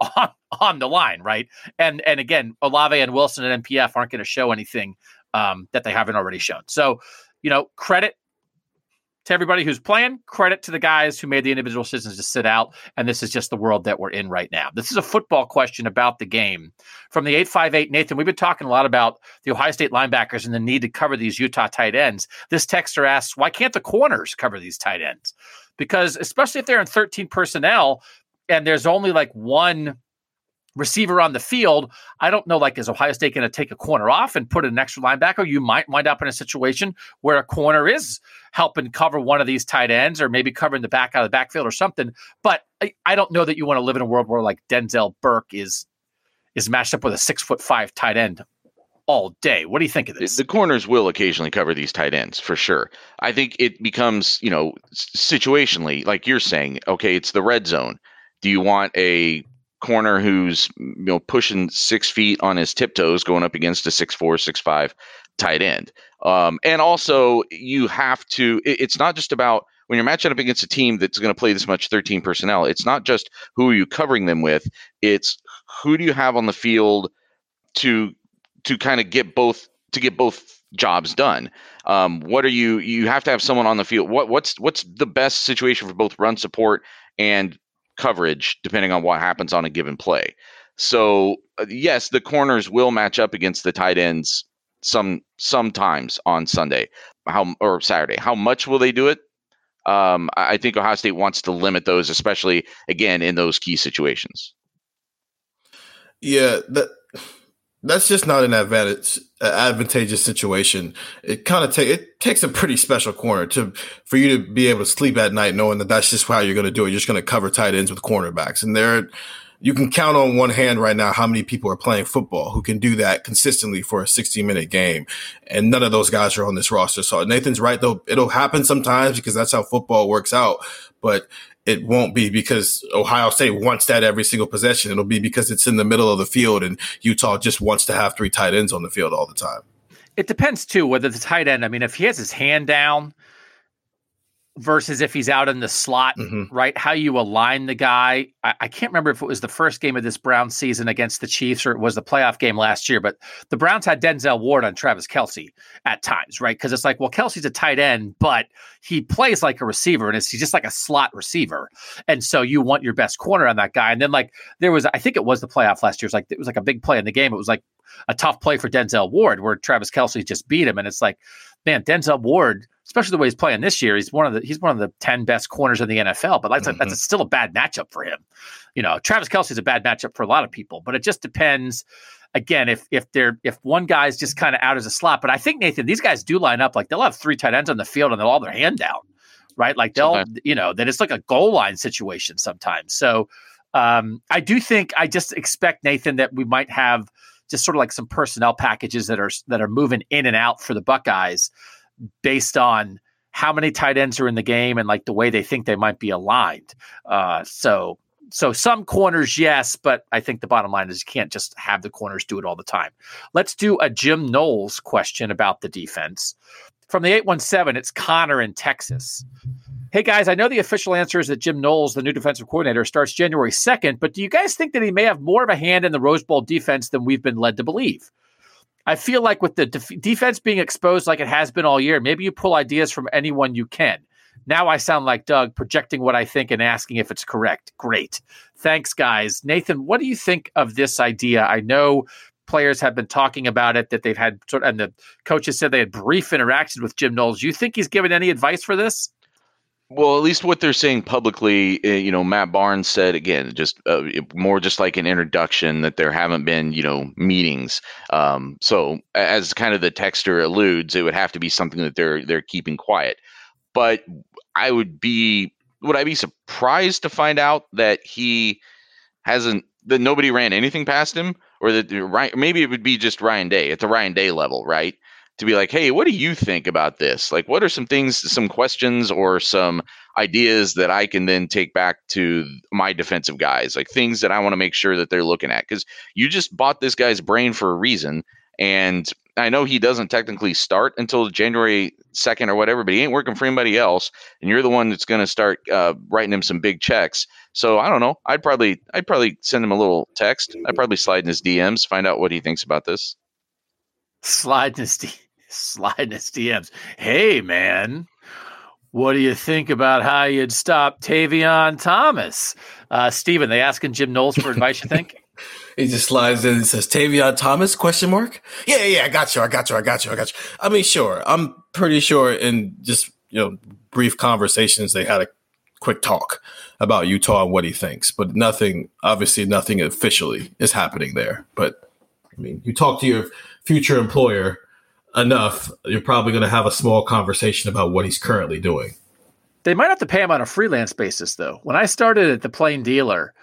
on the line, right? And again, Olave and Wilson and NPF aren't going to show anything that they haven't already shown. So, credit to everybody who's playing, credit to the guys who made the individual decisions to sit out. And this is just the world that we're in right now. This is a football question about the game. From the 858, Nathan, we've been talking a lot about the Ohio State linebackers and the need to cover these Utah tight ends. This texter asks, why can't the corners cover these tight ends? Because especially if they're in 13 personnel and there's only one receiver on the field, I don't know, is Ohio State going to take a corner off and put an extra linebacker? You might wind up in a situation where a corner is helping cover one of these tight ends or maybe covering the back out of the backfield or something. But I don't know that you want to live in a world where Denzel Burke is matched up with a 6'5" tight end all day. What do you think of this? The corners will occasionally cover these tight ends for sure. I think it becomes, situationally, like you're saying, okay, it's the red zone. Do you want a corner who's pushing 6 feet on his tiptoes going up against a 6'4", 6'5" tight end? And also you have to, it's not just about when you're matching up against a team that's going to play this much 13 personnel, it's not just who are you covering them with, it's who do you have on the field to kind of get both jobs done. What are you have to have someone on the field. What's the best situation for both run support and coverage, depending on what happens on a given play. So yes, the corners will match up against the tight ends sometimes on Sunday or Saturday. How much will they do it? I think Ohio State wants to limit those, especially again in those key situations. Yeah, that's just not an advantageous situation. It kind of it takes a pretty special corner for you to be able to sleep at night knowing that that's just how you're going to do it. You're just going to cover tight ends with cornerbacks. And you can count on one hand right now how many people are playing football who can do that consistently for a 60-minute game. And none of those guys are on this roster. So Nathan's right, though. It'll happen sometimes because that's how football works out. But it won't be because Ohio State wants that every single possession. It'll be because it's in the middle of the field and Utah just wants to have 3 tight ends on the field all the time. It depends, too, whether the tight end, I mean, if he has his hand down versus if he's out in the slot, right? How you align the guy. I can't remember if it was the first game of this Browns season against the Chiefs or it was the playoff game last year, but the Browns had Denzel Ward on Travis Kelce at times, right? Because it's like, well, Kelce's a tight end, but he plays like a receiver and he's just like a slot receiver. And so you want your best corner on that guy. And then like there was, I think it was the playoff last year. It was like a big play in the game. It was like a tough play for Denzel Ward where Travis Kelce just beat him. And it's like, man, Denzel Ward, especially the way he's playing this year, he's one of the 10 best corners in the NFL. But that's still a bad matchup for him. You know, Travis Kelce is a bad matchup for a lot of people, but it just depends. Again, if one guy's just kind of out as a slot, but I think Nathan, these guys do line up like they'll have 3 tight ends on the field and they'll all have their hand down, right? Like that it's like a goal line situation sometimes. So I just expect, Nathan, that we might have just sort of like some personnel packages that are moving in and out for the Buckeyes based on how many tight ends are in the game and like the way they think they might be aligned. So some corners, yes, but I think the bottom line is you can't just have the corners do it all the time. Let's do a Jim Knowles question about the defense. From the 817, it's Connor in Texas. Hey, guys, I know the official answer is that Jim Knowles, the new defensive coordinator, starts January 2nd, but do you guys think that he may have more of a hand in the Rose Bowl defense than we've been led to believe? I feel like with the defense being exposed like it has been all year, maybe you pull ideas from anyone you can. Now I sound like Doug projecting what I think and asking if it's correct. Great. Thanks, guys. Nathan, what do you think of this idea? I know players have been talking about it, that they've had and the coaches said they had brief interactions with Jim Knowles. Do you think he's given any advice for this? Well, at least what they're saying publicly, Matt Barnes said, again, just more just like an introduction, that there haven't been, meetings. So as kind of the texter alludes, it would have to be something that they're keeping quiet. But would I be surprised to find out that that nobody ran anything past him, or that maybe it would be just Ryan Day at the Ryan Day level, right? To be like, hey, what do you think about this? Like, what are some things, some questions or some ideas that I can then take back to my defensive guys, like things that I want to make sure that they're looking at? Because you just bought this guy's brain for a reason. And I know he doesn't technically start until January 2nd or whatever, but he ain't working for anybody else. And you're the one that's going to start writing him some big checks. So I don't know. I'd probably send him a little text. I'd probably slide in his DMs, find out what he thinks about this. Slide in his DMs. Hey, man, what do you think about how you'd stop Tavion Thomas? Steven, they asking Jim Knowles for advice, you think? He just slides in and says, Tavion Thomas, ? Yeah, I got you. I mean, sure. I'm pretty sure in just, brief conversations, they had a quick talk about Utah and what he thinks, but nothing officially is happening there. But I mean, you talk to your future employer enough, you're probably going to have a small conversation about what he's currently doing. They might have to pay him on a freelance basis, though. When I started at the Plain Dealer,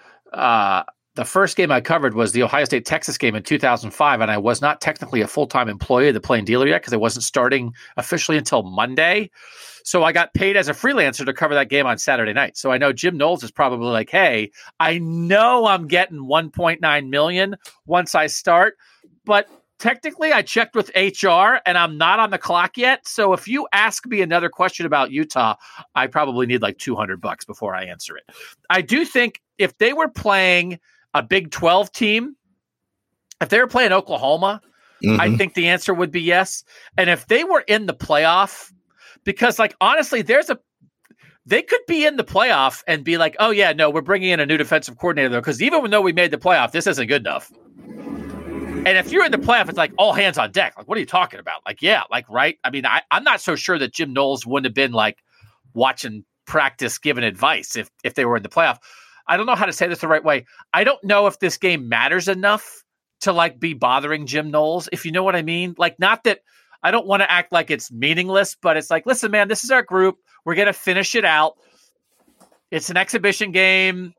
the first game I covered was the Ohio State-Texas game in 2005, and I was not technically a full-time employee of the Plain Dealer yet because I wasn't starting officially until Monday. So I got paid as a freelancer to cover that game on Saturday night. So I know Jim Knowles is probably like, hey, I know I'm getting $1.9 million once I start, but technically, I checked with HR and I'm not on the clock yet. So if you ask me another question about Utah, I probably need like $200 before I answer it. I do think if they were playing a Big 12 team, if they were playing Oklahoma, I think the answer would be yes. And if they were in the playoff, because like, honestly, they could be in the playoff and be like, oh yeah, no, we're bringing in a new defensive coordinator though. Cause even though we made the playoff, this isn't good enough. And if you're in the playoff, it's like all hands on deck. Like, what are you talking about? Like, yeah, like, right. I mean, I'm not so sure that Jim Knowles wouldn't have been like watching practice, giving advice if they were in the playoff. I don't know how to say this the right way. I don't know if this game matters enough to like be bothering Jim Knowles, if you know what I mean. Like, not that I don't want to act like it's meaningless, but it's like, listen, man, this is our group. We're going to finish it out. It's an exhibition game.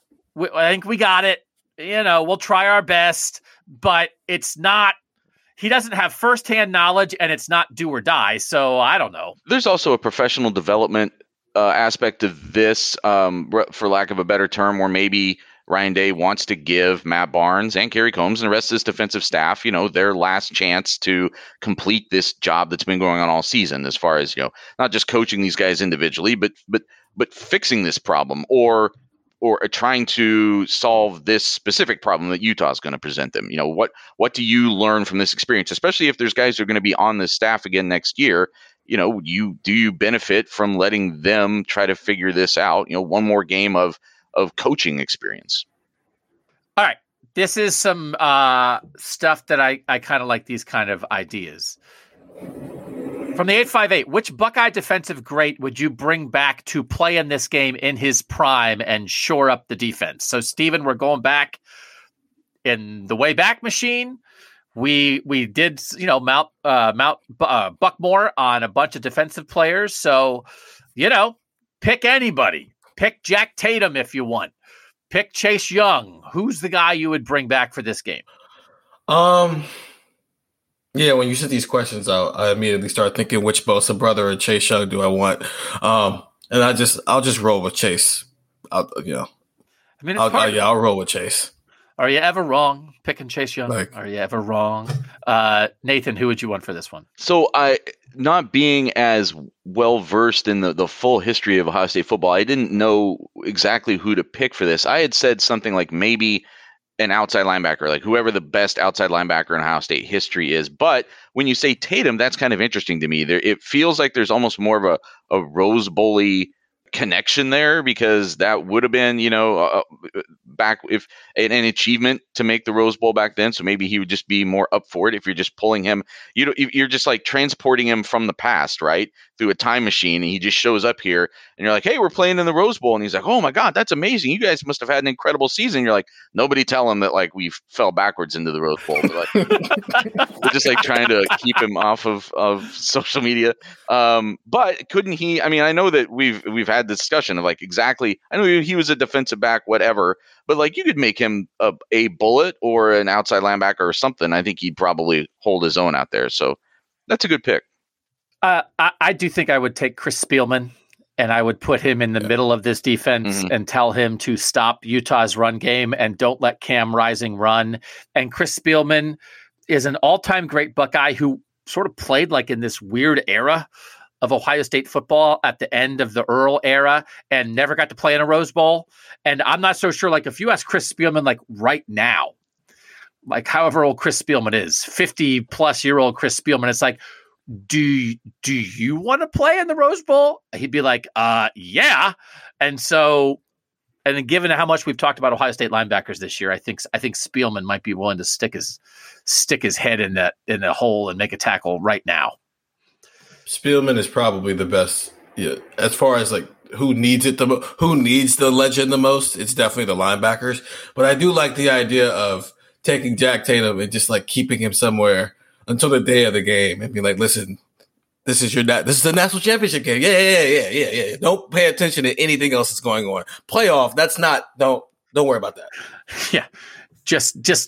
I think we got it. We'll try our best, but it's not, he doesn't have firsthand knowledge and it's not do or die. So I don't know. There's also a professional development aspect of this, for lack of a better term, where maybe Ryan Day wants to give Matt Barnes and Kerry Combs and the rest of his defensive staff, their last chance to complete this job that's been going on all season, as far as, not just coaching these guys individually, but fixing this problem or trying to solve this specific problem that Utah is going to present them. What do you learn from this experience, especially if there's guys who are going to be on this staff again next year? Do you benefit from letting them try to figure this out? One more game of coaching experience. All right. This is some stuff that I kind of like, these kind of ideas. From the 858, which Buckeye defensive great would you bring back to play in this game in his prime and shore up the defense? So, Steven, we're going back in the Wayback Machine. We did, mount Buckmore on a bunch of defensive players. So, pick anybody. Pick Jack Tatum if you want. Pick Chase Young. Who's the guy you would bring back for this game? Yeah, when you said these questions out, I immediately started thinking which Bosa brother or Chase Young do I want, and I'll just roll with Chase. I'll roll with Chase. Are you ever wrong picking Chase Young? Are you ever wrong? Nathan, who would you want for this one? So not being as well versed in the full history of Ohio State football, I didn't know exactly who to pick for this. I had said something like maybe an outside linebacker, like whoever the best outside linebacker in Ohio State history is. But when you say Tatum, that's kind of interesting to me. It feels like there's almost more of a Rose Bowl-y connection there, because that would have been, back if an achievement to make the Rose Bowl back then. So maybe he would just be more up for it. If you're just pulling him, you're just like transporting him from the past, right, through a time machine, and he just shows up here, and you're like, hey, we're playing in the Rose Bowl, and he's like, oh my God, that's amazing. You guys must have had an incredible season. You're like, nobody tell him that like we fell backwards into the Rose Bowl. Like, we're just like trying to keep him off of social media. But couldn't he? I mean, I know that we've had discussion of like exactly. I know he was a defensive back, whatever. But like you could make him a bullet or an outside linebacker or something. I think he'd probably hold his own out there. So that's a good pick. I do think I would take Chris Spielman, and I would put him in the middle of this defense and tell him to stop Utah's run game and don't let Cam Rising run. And Chris Spielman is an all-time great Buckeye who sort of played like in this weird era of Ohio State football at the end of the Earl era and never got to play in a Rose Bowl. And I'm not so sure, like if you ask Chris Spielman, like right now, like however old Chris Spielman is, 50-plus-year-old Chris Spielman, it's like, do you want to play in the Rose Bowl? He'd be like, yeah. And then given how much we've talked about Ohio State linebackers this year, I think Spielman might be willing to stick his head in the hole and make a tackle right now. Spielman is probably the best. Yeah, as far as like who needs the legend the most, it's definitely the linebackers. But I do like the idea of taking Jack Tatum and just like keeping him somewhere until the day of the game and be like, listen, this is the national championship game. Yeah. Don't pay attention to anything else that's going on. Playoff, don't worry about that. Yeah. Just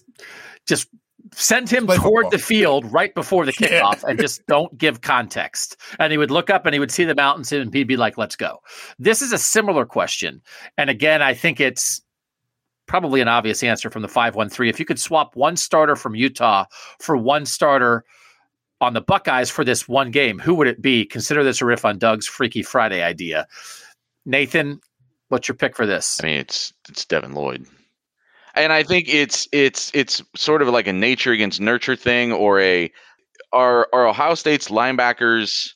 send him toward the field right before the kickoff and just don't give context. And he would look up and he would see the mountains and he'd be like, let's go. This is a similar question. And again, I think it's probably an obvious answer from the 513. If you could swap one starter from Utah for one starter on the Buckeyes for this one game, who would it be? Consider this a riff on Doug's Freaky Friday idea. Nathan, what's your pick for this? I mean, it's Devin Lloyd. And I think it's sort of like a nature against nurture thing, or are Ohio State's linebackers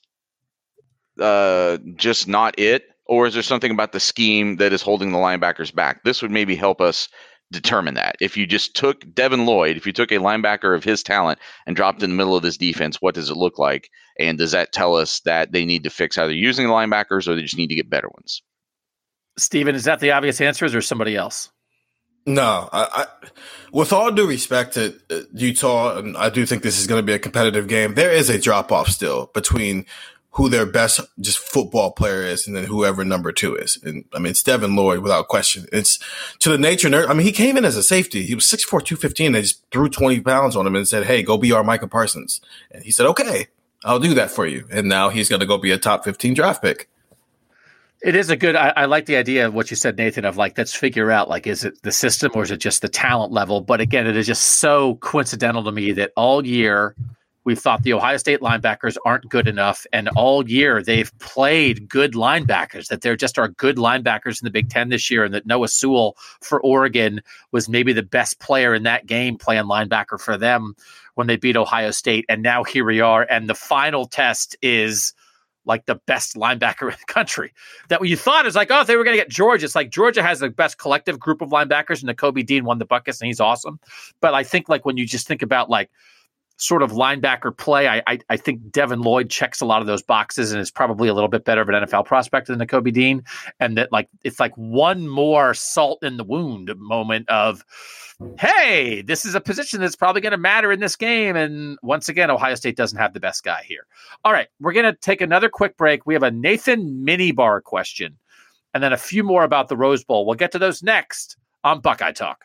just not it? Or is there something about the scheme that is holding the linebackers back? This would maybe help us determine that. If you just took Devin Lloyd, if you took a linebacker of his talent and dropped in the middle of this defense, what does it look like? And does that tell us that they need to fix how they're using the linebackers, or they just need to get better ones? Steven, is that the obvious answer, or is there somebody else? No, I with all due respect to Utah, and I do think this is going to be a competitive game, there is a drop-off still between who their best just football player is and then whoever number two is. And I mean, it's Devin Lloyd without question. It's to the nature nerd. I mean, he came in as a safety. He was 6'4", 215. They just threw 20 pounds on him and said, hey, go be our Micah Parsons. And he said, okay, I'll do that for you. And now he's going to go be a top 15 draft pick. It is a good, I like the idea of what you said, Nathan, of like, let's figure out, like, is it the system or is it just the talent level? But again, it is just so coincidental to me that all year we've thought the Ohio State linebackers aren't good enough. And all year they've played good linebackers, that there just are good linebackers in the Big Ten this year. And that Noah Sewell for Oregon was maybe the best player in that game playing linebacker for them when they beat Ohio State. And now here we are. And the final test is like the best linebacker in the country. That what you thought is like, oh, if they were going to get Georgia, it's like Georgia has the best collective group of linebackers, and Nakobe Dean won the Buckets, and he's awesome. But I think like when you just think about like sort of linebacker play, I think Devin Lloyd checks a lot of those boxes and is probably a little bit better of an NFL prospect than Nakobe Dean. And that like it's like one more salt in the wound moment of, hey, this is a position that's probably going to matter in this game. And once again, Ohio State doesn't have the best guy here. All right, we're going to take another quick break. We have a Nathan Minibar question and then a few more about the Rose Bowl. We'll get to those next on Buckeye Talk.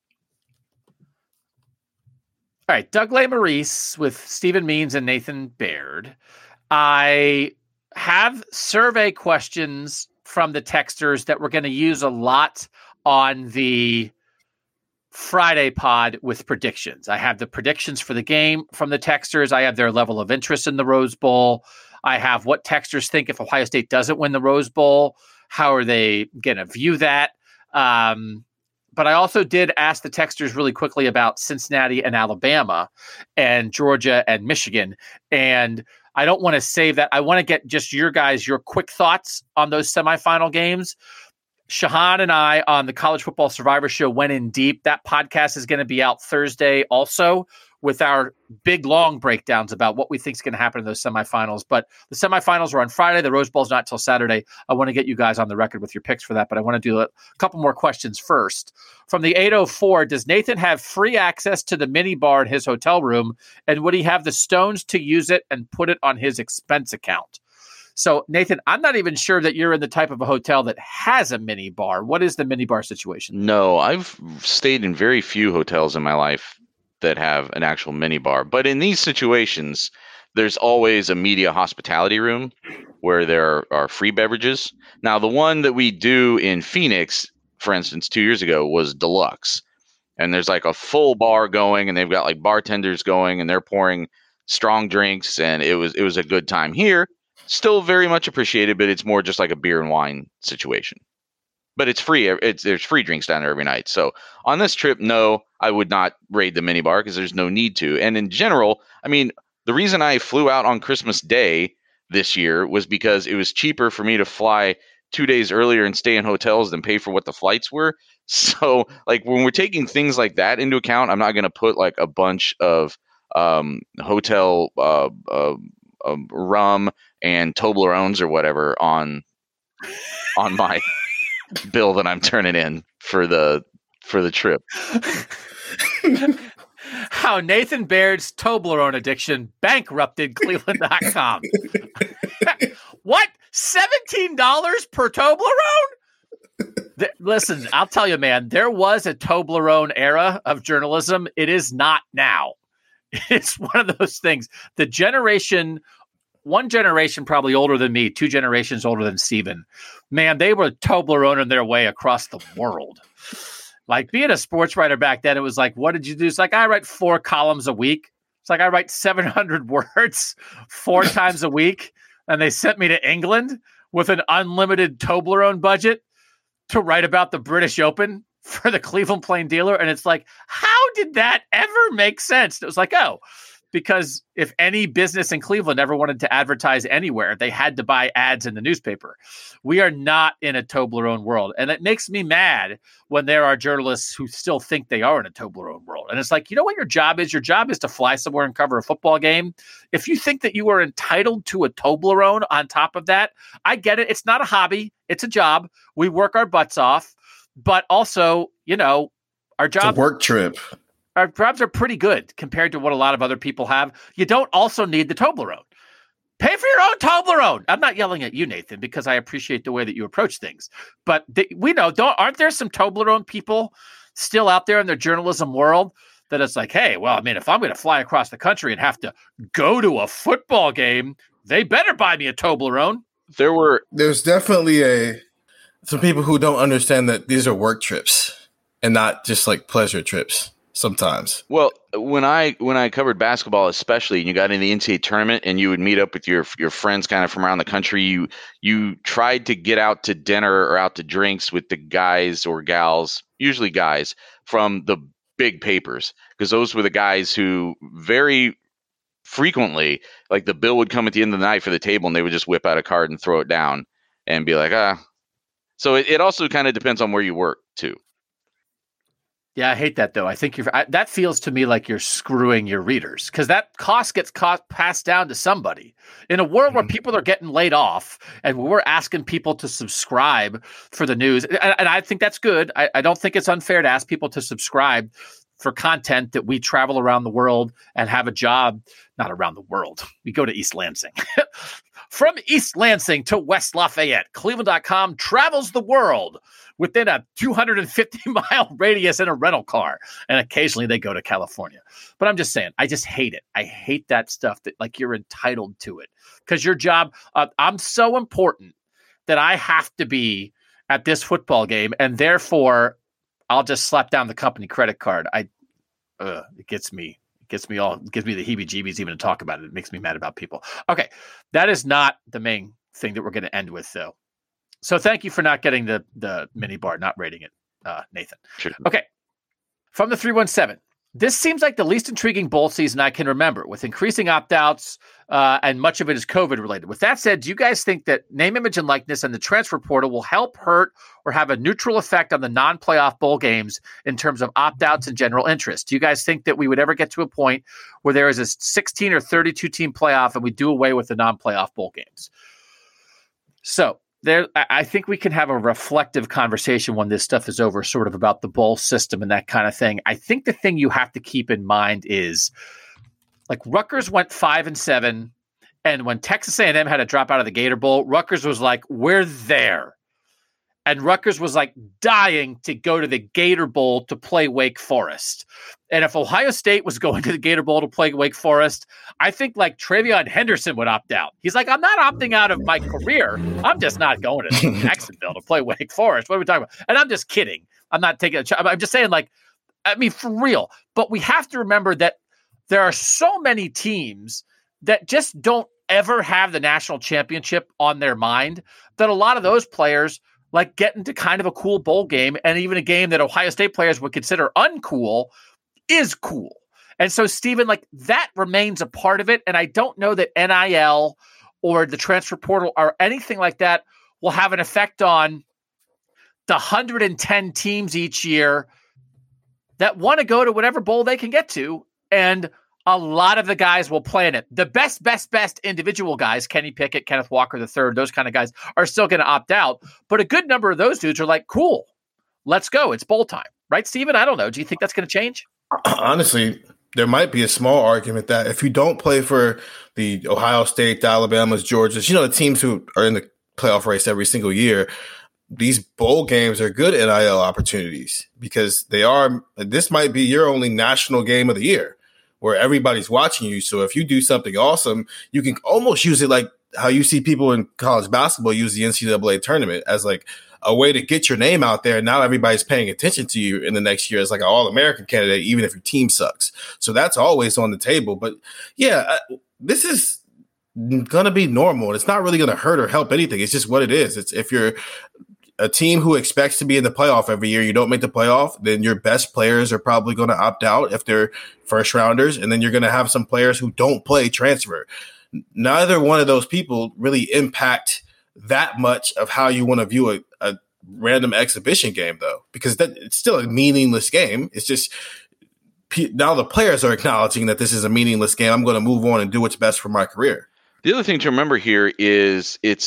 All right, Doug Lesmerises with Stephen Means and Nathan Baird. I have survey questions from the texters that we're going to use a lot on the Friday pod with predictions. I have the predictions for the game from the texters. I have their level of interest in the Rose Bowl. I have what texters think if Ohio State doesn't win the Rose Bowl, how are they going to view that? But I also did ask the texters really quickly about Cincinnati and Alabama and Georgia and Michigan. And I don't want to save that. I want to get just your quick thoughts on those semifinal games. Shahan and I on the College Football Survivor Show went in deep. That podcast is going to be out Thursday also with our big, long breakdowns about what we think is going to happen in those semifinals. But the semifinals are on Friday. The Rose Bowl is not till Saturday. I want to get you guys on the record with your picks for that, but I want to do a couple more questions first. From the 804, does Nathan have free access to the mini bar in his hotel room, and would he have the stones to use it and put it on his expense account? So, Nathan, I'm not even sure that you're in the type of a hotel that has a mini bar. What is the mini bar situation? No, I've stayed in very few hotels in my life that have an actual mini bar. But in these situations, there's always a media hospitality room where there are free beverages. Now, the one that we do in Phoenix, for instance, 2 years ago was deluxe. And there's like a full bar going, and they've got like bartenders going, and they're pouring strong drinks, and it was a good time. Here, still very much appreciated, but it's more just like a beer and wine situation. But it's free. There's free drinks down there every night. So on this trip, no, I would not raid the minibar because there's no need to. And in general, I mean, the reason I flew out on Christmas Day this year was because it was cheaper for me to fly 2 days earlier and stay in hotels than pay for what the flights were. So like when we're taking things like that into account, I'm not going to put like a bunch of hotel rum and Toblerones or whatever on my bill that I'm turning in for the trip. How Nathan Baird's Toblerone addiction bankrupted Cleveland.com. What? $17 per Toblerone? Listen, I'll tell you, man, there was a Toblerone era of journalism. It is not now. It's one of those things. One generation probably older than me, 2 generations older than Steven. Man, they were Tobleroning their way across the world. Like being a sports writer back then, it was like, what did you do? It's like, I write 4 columns a week. It's like I write 700 words 4 times a week. And they sent me to England with an unlimited Toblerone budget to write about the British Open for the Cleveland Plain Dealer. And it's like, how did that ever make sense? It was like, oh, because if any business in Cleveland ever wanted to advertise anywhere, they had to buy ads in the newspaper. We are not in a Toblerone world. And it makes me mad when there are journalists who still think they are in a Toblerone world. And it's like, you know what your job is? Your job is to fly somewhere and cover a football game. If you think that you are entitled to a Toblerone on top of that, I get it. It's not a hobby. It's a job. We work our butts off. But also, you know, our job. It's a work trip. Our jobs are pretty good compared to what a lot of other people have. You don't also need the Toblerone. Pay for your own Toblerone. I'm not yelling at you, Nathan, because I appreciate the way that you approach things. But we know, aren't there some Toblerone people still out there in the journalism world that it's like, hey, well, I mean, if I'm going to fly across the country and have to go to a football game, they better buy me a Toblerone. There's definitely some people who don't understand that these are work trips and not just like pleasure trips sometimes. Well, when I covered basketball, especially, and you got in the NCAA tournament and you would meet up with your friends kind of from around the country, you tried to get out to dinner or out to drinks with the guys or gals, usually guys, from the big papers, because those were the guys who very frequently, like, the bill would come at the end of the night for the table and they would just whip out a card and throw it down and be like, ah. So it also kind of depends on where you work too. Yeah, I hate that though. I think that feels to me like you're screwing your readers, because that cost gets passed down to somebody. In a world where people are getting laid off and we're asking people to subscribe for the news, and I think that's good. I don't think it's unfair to ask people to subscribe for content that we travel around the world and have a job. Not around the world. We go to East Lansing. From East Lansing to West Lafayette, Cleveland.com travels the world within a 250-mile radius in a rental car. And occasionally they go to California. But I'm just saying, I just hate it. I hate that stuff that, like, you're entitled to it. Because your job, I'm so important that I have to be at this football game, and therefore I'll just slap down the company credit card. It gets me the heebie-jeebies even to talk about it. It makes me mad about people. Okay, that is not the main thing that we're going to end with, though. So thank you for not getting the mini bar, not rating it, Nathan. Sure. Okay, from the 317. This seems like the least intriguing bowl season I can remember, with increasing opt-outs, and much of it is COVID-related. With that said, do you guys think that name, image, and likeness and the transfer portal will help, hurt, or have a neutral effect on the non-playoff bowl games in terms of opt-outs and general interest? Do you guys think that we would ever get to a point where there is a 16 or 32-team playoff and we do away with the non-playoff bowl games? So I think we can have a reflective conversation when this stuff is over, sort of about the bowl system and that kind of thing. I think the thing you have to keep in mind is, like, Rutgers went 5-7, and when Texas A&M had to drop out of the Gator Bowl, Rutgers was like, we're there. And Rutgers was like dying to go to the Gator Bowl to play Wake Forest. And if Ohio State was going to the Gator Bowl to play Wake Forest, I think, like, Travion Henderson would opt out. He's like, I'm not opting out of my career. I'm just not going to Jacksonville to play Wake Forest. What are we talking about? And I'm just kidding. I'm not taking a I'm just saying, like, I mean, for real. But we have to remember that there are so many teams that just don't ever have the national championship on their mind, that a lot of those players, like, get into kind of a cool bowl game, and even a game that Ohio State players would consider uncool is cool. And so, Stephen, like, that remains a part of it. And I don't know that NIL or the transfer portal or anything like that will have an effect on the 110 teams each year that want to go to whatever bowl they can get to. And a lot of the guys will play in it. The best individual guys, Kenny Pickett, Kenneth Walker III, those kind of guys are still going to opt out. But a good number of those dudes are like, cool, let's go. It's bowl time. Right, Stephen? I don't know. Do you think that's going to change? Honestly, there might be a small argument that if you don't play for the Ohio State, the Alabamas, Georgias, the teams who are in the playoff race every single year, these bowl games are good NIL opportunities, because this might be your only national game of the year where everybody's watching you. So if you do something awesome, you can almost use it like how you see people in college basketball use the NCAA tournament as like a way to get your name out there. Now everybody's paying attention to you in the next year as like an All-American candidate, even if your team sucks. So that's always on the table. But yeah, this is going to be normal. It's not really going to hurt or help anything. It's just what it is. It's if you're a team who expects to be in the playoff every year, you don't make the playoff, then your best players are probably going to opt out if they're first rounders. And then you're going to have some players who don't play transfer. Neither one of those people really impact that much of how you want to view a random exhibition game, though, because it's still a meaningless game. It's just now the players are acknowledging that this is a meaningless game. I'm going to move on and do what's best for my career. The other thing to remember here is it's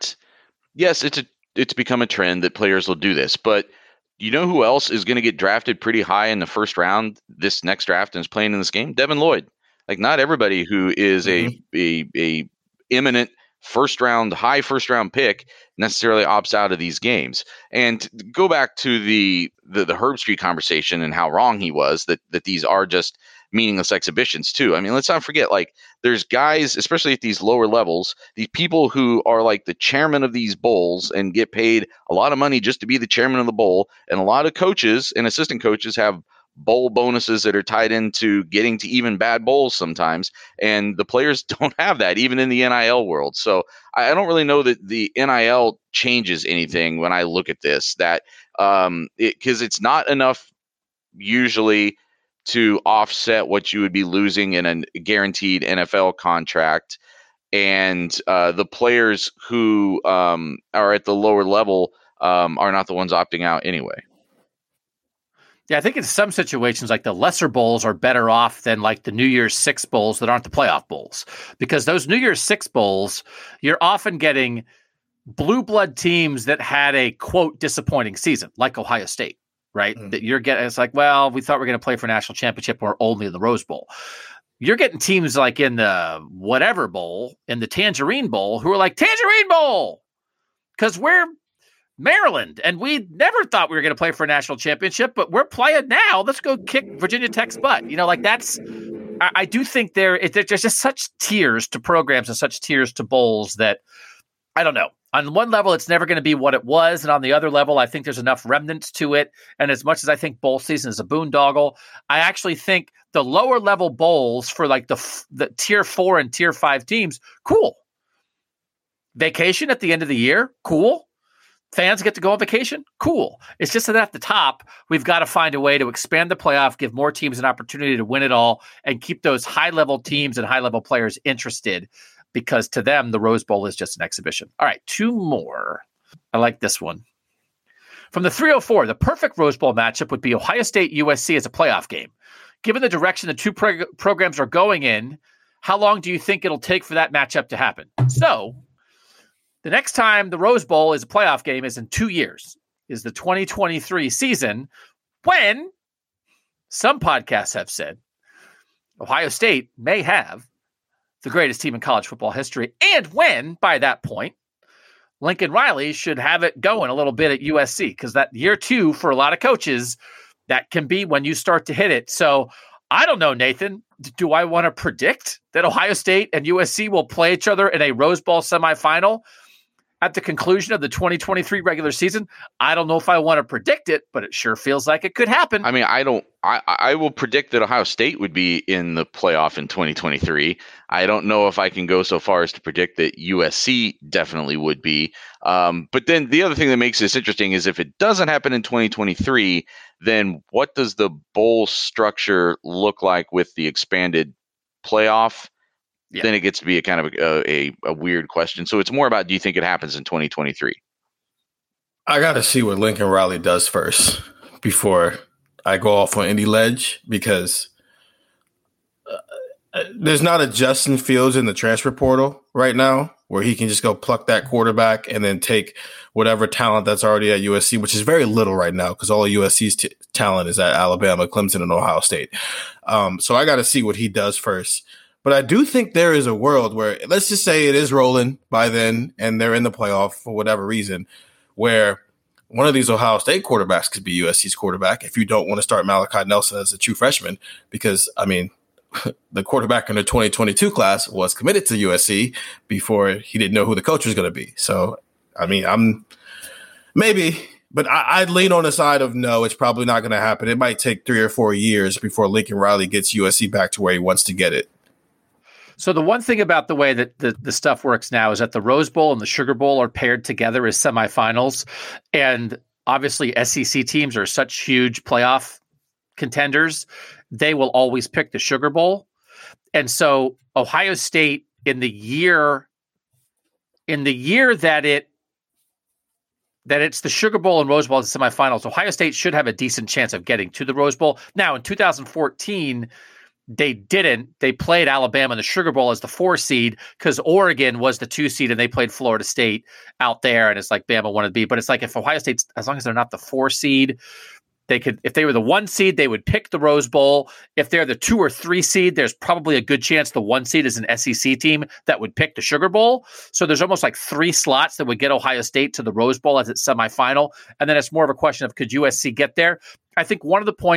become a trend that players will do this, but you know who else is going to get drafted pretty high in the first round this next draft and is playing in this game? Devin Lloyd. Like, not everybody who is a imminent high first round pick necessarily opts out of these games. And go back to the Herb Street conversation and how wrong he was that these are just meaningless exhibitions too. I mean, let's not forget, like, there's guys, especially at these lower levels, these people who are like the chairman of these bowls and get paid a lot of money just to be the chairman of the bowl. And a lot of coaches and assistant coaches have bowl bonuses that are tied into getting to even bad bowls sometimes. And the players don't have that, even in the NIL world. So I don't really know that the NIL changes anything when I look at this, that because it's not enough usually to offset what you would be losing in a guaranteed NFL contract. And the players who are at the lower level are not the ones opting out anyway. Yeah, I think in some situations, like the lesser bowls are better off than like the New Year's Six bowls that aren't the playoff bowls, because those New Year's Six bowls, you're often getting blue blood teams that had a quote disappointing season, like Ohio State, right? That you're getting, it's like, well, we thought we were going to play for a national championship, or only in the Rose Bowl. You're getting teams like in the whatever bowl, in the Tangerine Bowl, who are like, Tangerine Bowl, because we're Maryland, and we never thought we were going to play for a national championship, but we're playing now. Let's go kick Virginia Tech's butt. You know, like that's, I do think there's just such tiers to programs and such tiers to bowls that, I don't know. On one level, it's never going to be what it was. And on the other level, I think there's enough remnants to it. And as much as I think bowl season is a boondoggle, I actually think the lower level bowls for like the tier 4 and tier 5 teams, cool. Vacation at the end of the year, cool. Fans get to go on vacation? Cool. It's just that at the top, we've got to find a way to expand the playoff, give more teams an opportunity to win it all, and keep those high-level teams and high-level players interested, because to them, the Rose Bowl is just an exhibition. All right, 2 more. I like this one. From the 304, the perfect Rose Bowl matchup would be Ohio State-USC as a playoff game. Given the direction the two programs are going in, how long do you think it'll take for that matchup to happen? So, the next time the Rose Bowl is a playoff game is in 2 years, is the 2023 season, when some podcasts have said Ohio State may have the greatest team in college football history, and when, by that point, Lincoln Riley should have it going a little bit at USC, because that year 2 for a lot of coaches, that can be when you start to hit it. So I don't know, Nathan. Do I want to predict that Ohio State and USC will play each other in a Rose Bowl semifinal at the conclusion of the 2023 regular season? I don't know if I want to predict it, but it sure feels like it could happen. I mean, I will predict that Ohio State would be in the playoff in 2023. I don't know if I can go so far as to predict that USC definitely would be. But then the other thing that makes this interesting is if it doesn't happen in 2023, then what does the bowl structure look like with the expanded playoff? Yeah. Then it gets to be a kind of a weird question. So it's more about, do you think it happens in 2023? I got to see what Lincoln Riley does first before I go off on any ledge, because there's not a Justin Fields in the transfer portal right now where he can just go pluck that quarterback and then take whatever talent that's already at USC, which is very little right now because all of USC's talent is at Alabama, Clemson, and Ohio State. So I got to see what he does first. But I do think there is a world where, let's just say it is rolling by then and they're in the playoff for whatever reason, where one of these Ohio State quarterbacks could be USC's quarterback if you don't want to start Malachi Nelson as a true freshman, because, I mean, the quarterback in the 2022 class was committed to USC before he didn't know who the coach was going to be. So, I mean, but I'd lean on the side of no, it's probably not going to happen. It might take 3 or 4 years before Lincoln Riley gets USC back to where he wants to get it. So the one thing about the way that the stuff works now is that the Rose Bowl and the Sugar Bowl are paired together as semifinals. And obviously SEC teams are such huge playoff contenders, they will always pick the Sugar Bowl. And so Ohio State in the year that it's the Sugar Bowl and Rose Bowl as the semifinals, Ohio State should have a decent chance of getting to the Rose Bowl. Now in 2014, they didn't. They played Alabama in the Sugar Bowl as the 4 seed because Oregon was the 2 seed and they played Florida State out there. And it's like Bama wanted to be. But it's like if Ohio State's, as long as they're not the 4 seed, they could, if they were the 1 seed, they would pick the Rose Bowl. If they're the 2 or 3 seed, there's probably a good chance the 1 seed is an SEC team that would pick the Sugar Bowl. So there's almost like 3 slots that would get Ohio State to the Rose Bowl as its semifinal. And then it's more of a question of could USC get there? I think one of the points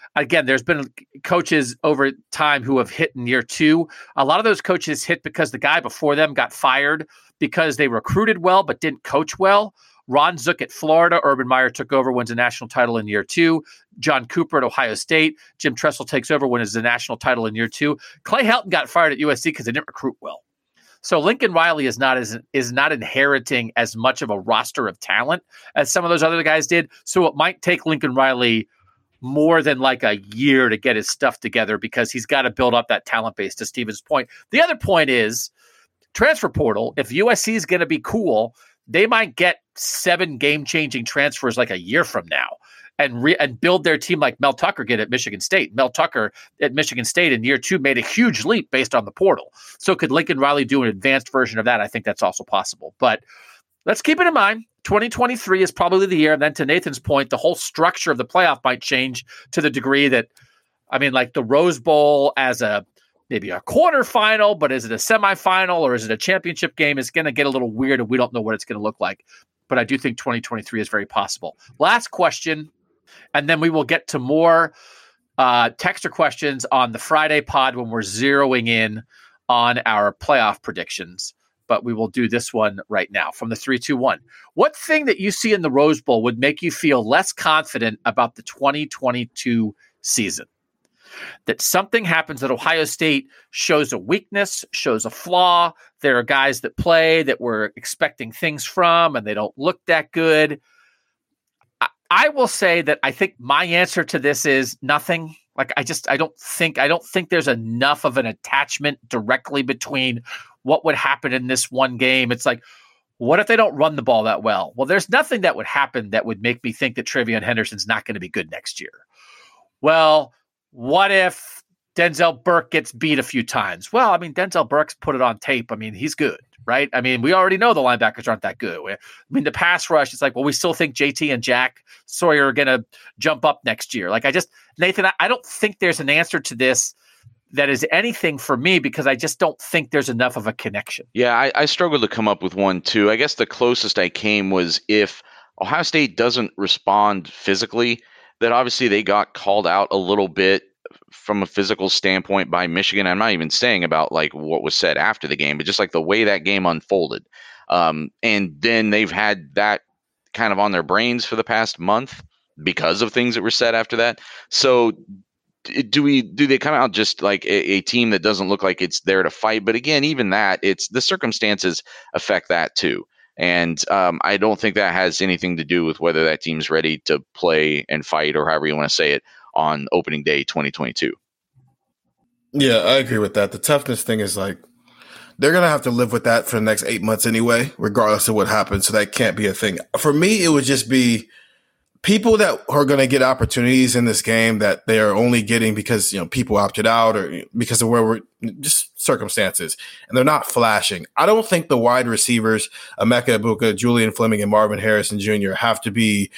Again, there's been coaches over time who have hit in year 2. A lot of those coaches hit because the guy before them got fired because they recruited well but didn't coach well. Ron Zook at Florida, Urban Meyer took over, wins a national title in year 2. John Cooper at Ohio State, Jim Tressel takes over, wins a national title in year 2. Clay Helton got fired at USC because they didn't recruit well. So Lincoln Riley is not inheriting as much of a roster of talent as some of those other guys did. So it might take Lincoln Riley more than like a year to get his stuff together because he's got to build up that talent base, to Steven's point. The other point is transfer portal. If USC is going to be cool, they might get 7 game-changing transfers like a year from now and build their team like Mel Tucker did at Michigan State. Mel Tucker at Michigan State in year 2 made a huge leap based on the portal. So could Lincoln Riley do an advanced version of that? I think that's also possible. But let's keep it in mind. 2023 is probably the year. And then to Nathan's point, the whole structure of the playoff might change to the degree that, I mean, like the Rose Bowl as maybe a quarterfinal, but is it a semifinal or is it a championship game? It's going to get a little weird and we don't know what it's going to look like. But I do think 2023 is very possible. Last question, and then we will get to more texter questions on the Friday pod when we're zeroing in on our playoff predictions. But we will do this one right now from the 3-2-1. What thing that you see in the Rose Bowl would make you feel less confident about the 2022 season? That something happens that Ohio State shows a weakness, shows a flaw. There are guys that play that we're expecting things from, and they don't look that good. I will say that I think my answer to this is nothing. Like I don't think there's enough of an attachment directly between what would happen in this one game. It's like, what if they don't run the ball that well? Well, there's nothing that would happen that would make me think that TreVeyon Henderson's not going to be good next year. Well, what if Denzel Burke gets beat a few times? Well, I mean, Denzel Burke's put it on tape. I mean, he's good, right? I mean, we already know the linebackers aren't that good. I mean, the pass rush, it's like, well, we still think JT and Jack Sawyer are going to jump up next year. Like Nathan, I don't think there's an answer to this that is anything for me because I just don't think there's enough of a connection. Yeah, I struggled to come up with one too. I guess the closest I came was if Ohio State doesn't respond physically, that obviously they got called out a little bit from a physical standpoint by Michigan. I'm not even saying about like what was said after the game, but just like the way that game unfolded. And then they've had that kind of on their brains for the past month because of things that were said after that. So do they come out just like a team that doesn't look like it's there to fight? But again, even that, it's the circumstances affect that too. And I don't think that has anything to do with whether that team's ready to play and fight or however you want to say it on opening day 2022. Yeah, I agree with that. The toughness thing is like they're going to have to live with that for the next 8 months anyway, regardless of what happens. So that can't be a thing. For me, it would just be people that are going to get opportunities in this game that they are only getting because, people opted out or because of where we're just circumstances, and they're not flashing. I don't think the wide receivers, Emeka Egbuka, Julian Fleming, and Marvin Harrison Jr. have to be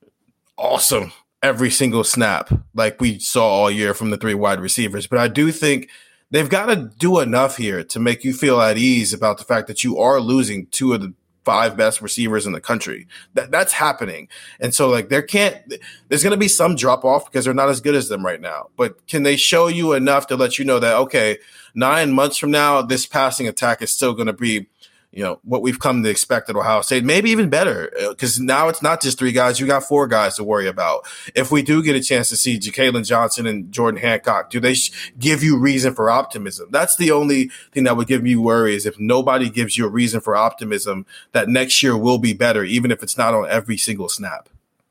awesome every single snap like we saw all year from the 3 wide receivers. But I do think they've got to do enough here to make you feel at ease about the fact that you are losing 2 of the 5 best receivers in the country. That's happening. And so like there's going to be some drop off because they're not as good as them right now. But can they show you enough to let you know that, okay, 9 months from now, this passing attack is still going to be, what we've come to expect at Ohio State, maybe even better, because now it's not just 3 guys. You got 4 guys to worry about. If we do get a chance to see Ja'Kalen Johnson and Jordan Hancock, do they give you reason for optimism? That's the only thing that would give me worry is if nobody gives you a reason for optimism that next year will be better, even if it's not on every single snap.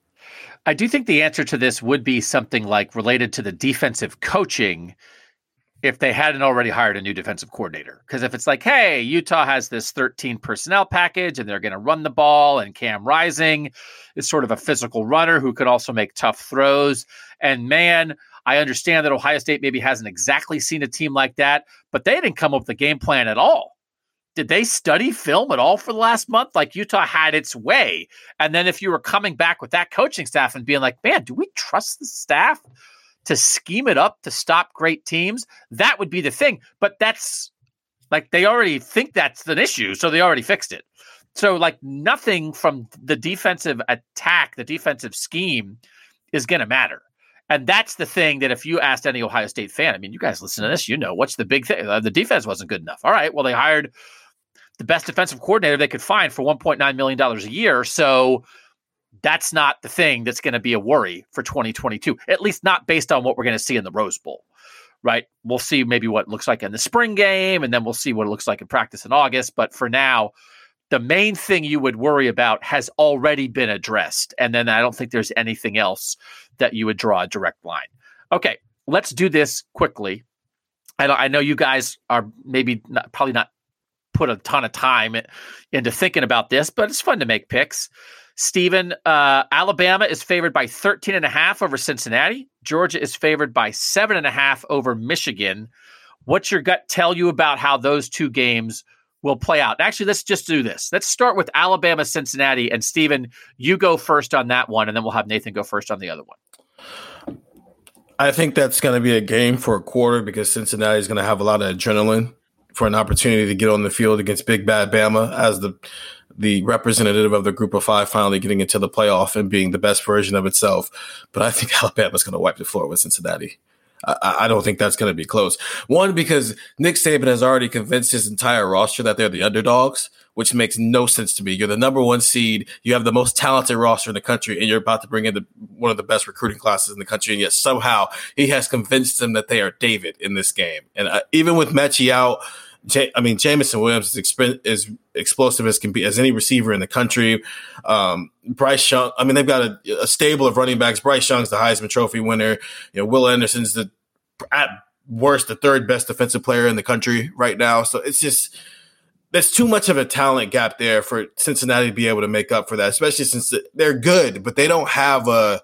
I do think the answer to this would be something like related to the defensive coaching if they hadn't already hired a new defensive coordinator. Because if it's like, hey, Utah has this 13 personnel package and they're going to run the ball and Cam Rising is sort of a physical runner who can also make tough throws. And man, I understand that Ohio State maybe hasn't exactly seen a team like that, but they didn't come up with a game plan at all. Did they study film at all for the last month? Like Utah had its way. And then if you were coming back with that coaching staff and being like, man, do we trust the staff to scheme it up to stop great teams? That would be the thing. But that's like, they already think that's an issue. So they already fixed it. So like nothing from the defensive attack, the defensive scheme is going to matter. And that's the thing that if you asked any Ohio State fan, I mean, you guys listen to this, what's the big thing? The defense wasn't good enough. All right, well, they hired the best defensive coordinator they could find for $1.9 million a year. So that's not the thing that's going to be a worry for 2022, at least not based on what we're going to see in the Rose Bowl, right? We'll see maybe what it looks like in the spring game, and then we'll see what it looks like in practice in August. But for now, the main thing you would worry about has already been addressed. And then I don't think there's anything else that you would draw a direct line. Okay, let's do this quickly. I know you guys are probably not put a ton of time into thinking about this, but it's fun to make picks. Stephen, Alabama is favored by 13.5 over Cincinnati. Georgia is favored by 7.5 over Michigan. What's your gut tell you about how those two games will play out? Actually, let's just do this. Let's start with Alabama, Cincinnati, and Stephen, you go first on that one, and then we'll have Nathan go first on the other one. I think that's going to be a game for a quarter because Cincinnati is going to have a lot of adrenaline for an opportunity to get on the field against Big Bad Bama as the representative of the group of five finally getting into the playoff and being the best version of itself. But I think Alabama's going to wipe the floor with Cincinnati. I don't think that's going to be close. One, because Nick Saban has already convinced his entire roster that they're the underdogs, which makes no sense to me. You're the number one seed. You have the most talented roster in the country, and you're about to bring in one of the best recruiting classes in the country. And yet somehow he has convinced them that they are David in this game. And even with Mechie out, Jamison Williams is as explosive as can be as any receiver in the country. Bryce Young, they've got a stable of running backs. Bryce Young's the Heisman Trophy winner. Will Anderson's at worst the third best defensive player in the country right now. So it's just there's too much of a talent gap there for Cincinnati to be able to make up for that, especially since they're good, but they don't have a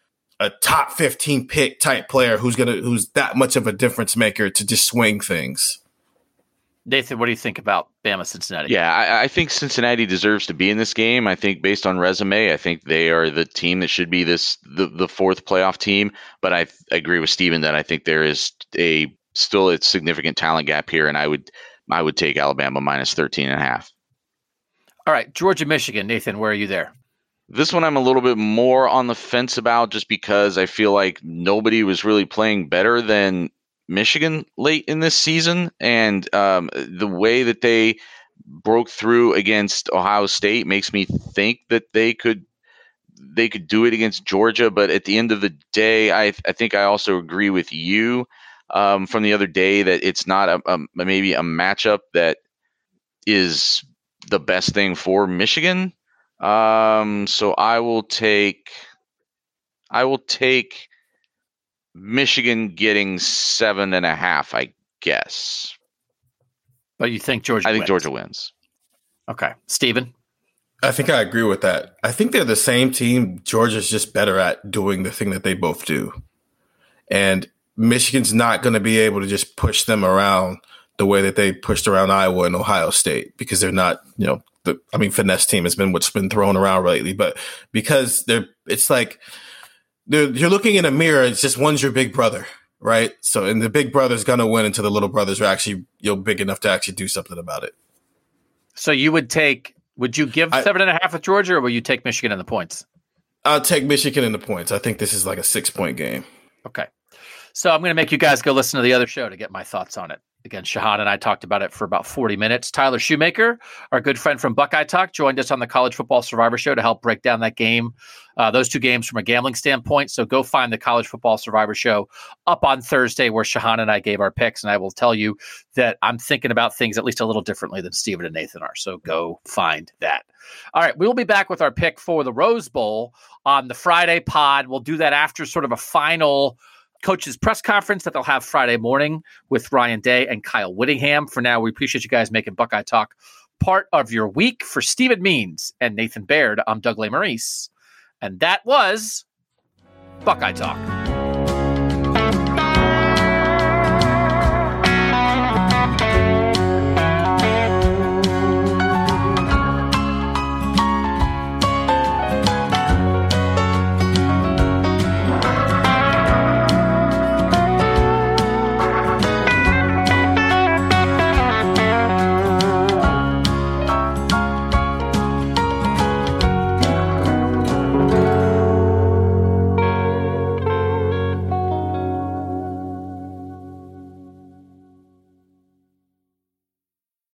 top 15 pick type player who's that much of a difference maker to just swing things. Nathan, what do you think about Bama, Cincinnati? Yeah, I think Cincinnati deserves to be in this game. I think based on resume, I think they are the team that should be the fourth playoff team. But I agree with Steven that I think there is still a significant talent gap here, and I would take Alabama minus 13.5. All right, Georgia, Michigan. Nathan, where are you there? This one I'm a little bit more on the fence about just because I feel like nobody was really playing better than Michigan late in this season, and the way that they broke through against Ohio State makes me think that they could do it against Georgia. But at the end of the day, I think I also agree with you from the other day that it's not maybe a matchup that is the best thing for Michigan. So I will take Michigan getting 7.5, I guess. But you think Georgia wins? I think Georgia wins. Okay. Steven? I think I agree with that. I think they're the same team. Georgia's just better at doing the thing that they both do. And Michigan's not going to be able to just push them around the way that they pushed around Iowa and Ohio State because they're not, finesse team has been what's been thrown around lately. But because it's like you're looking in a mirror, it's just one's your big brother, right? So, and the big brother's going to win until the little brothers are actually big enough to actually do something about it. So you would you give 7.5 with Georgia, or will you take Michigan in the points? I'll take Michigan in the points. I think this is like a 6-point game. Okay. So I'm going to make you guys go listen to the other show to get my thoughts on it. Again, Shahan and I talked about it for about 40 minutes. Tyler Shoemaker, our good friend from Buckeye Talk, joined us on the College Football Survivor Show to help break down that game, those two games from a gambling standpoint. So go find the College Football Survivor Show up on Thursday where Shahan and I gave our picks. And I will tell you that I'm thinking about things at least a little differently than Steven and Nathan are. So go find that. All right, we'll be back with our pick for the Rose Bowl on the Friday pod. We'll do that after sort of a final coaches press conference that they'll have Friday morning with Ryan Day and Kyle Whittingham. For now, we appreciate you guys making Buckeye Talk part of your week. For Steven Means and Nathan Baird, I'm Doug Lesmerises, and that was Buckeye Talk.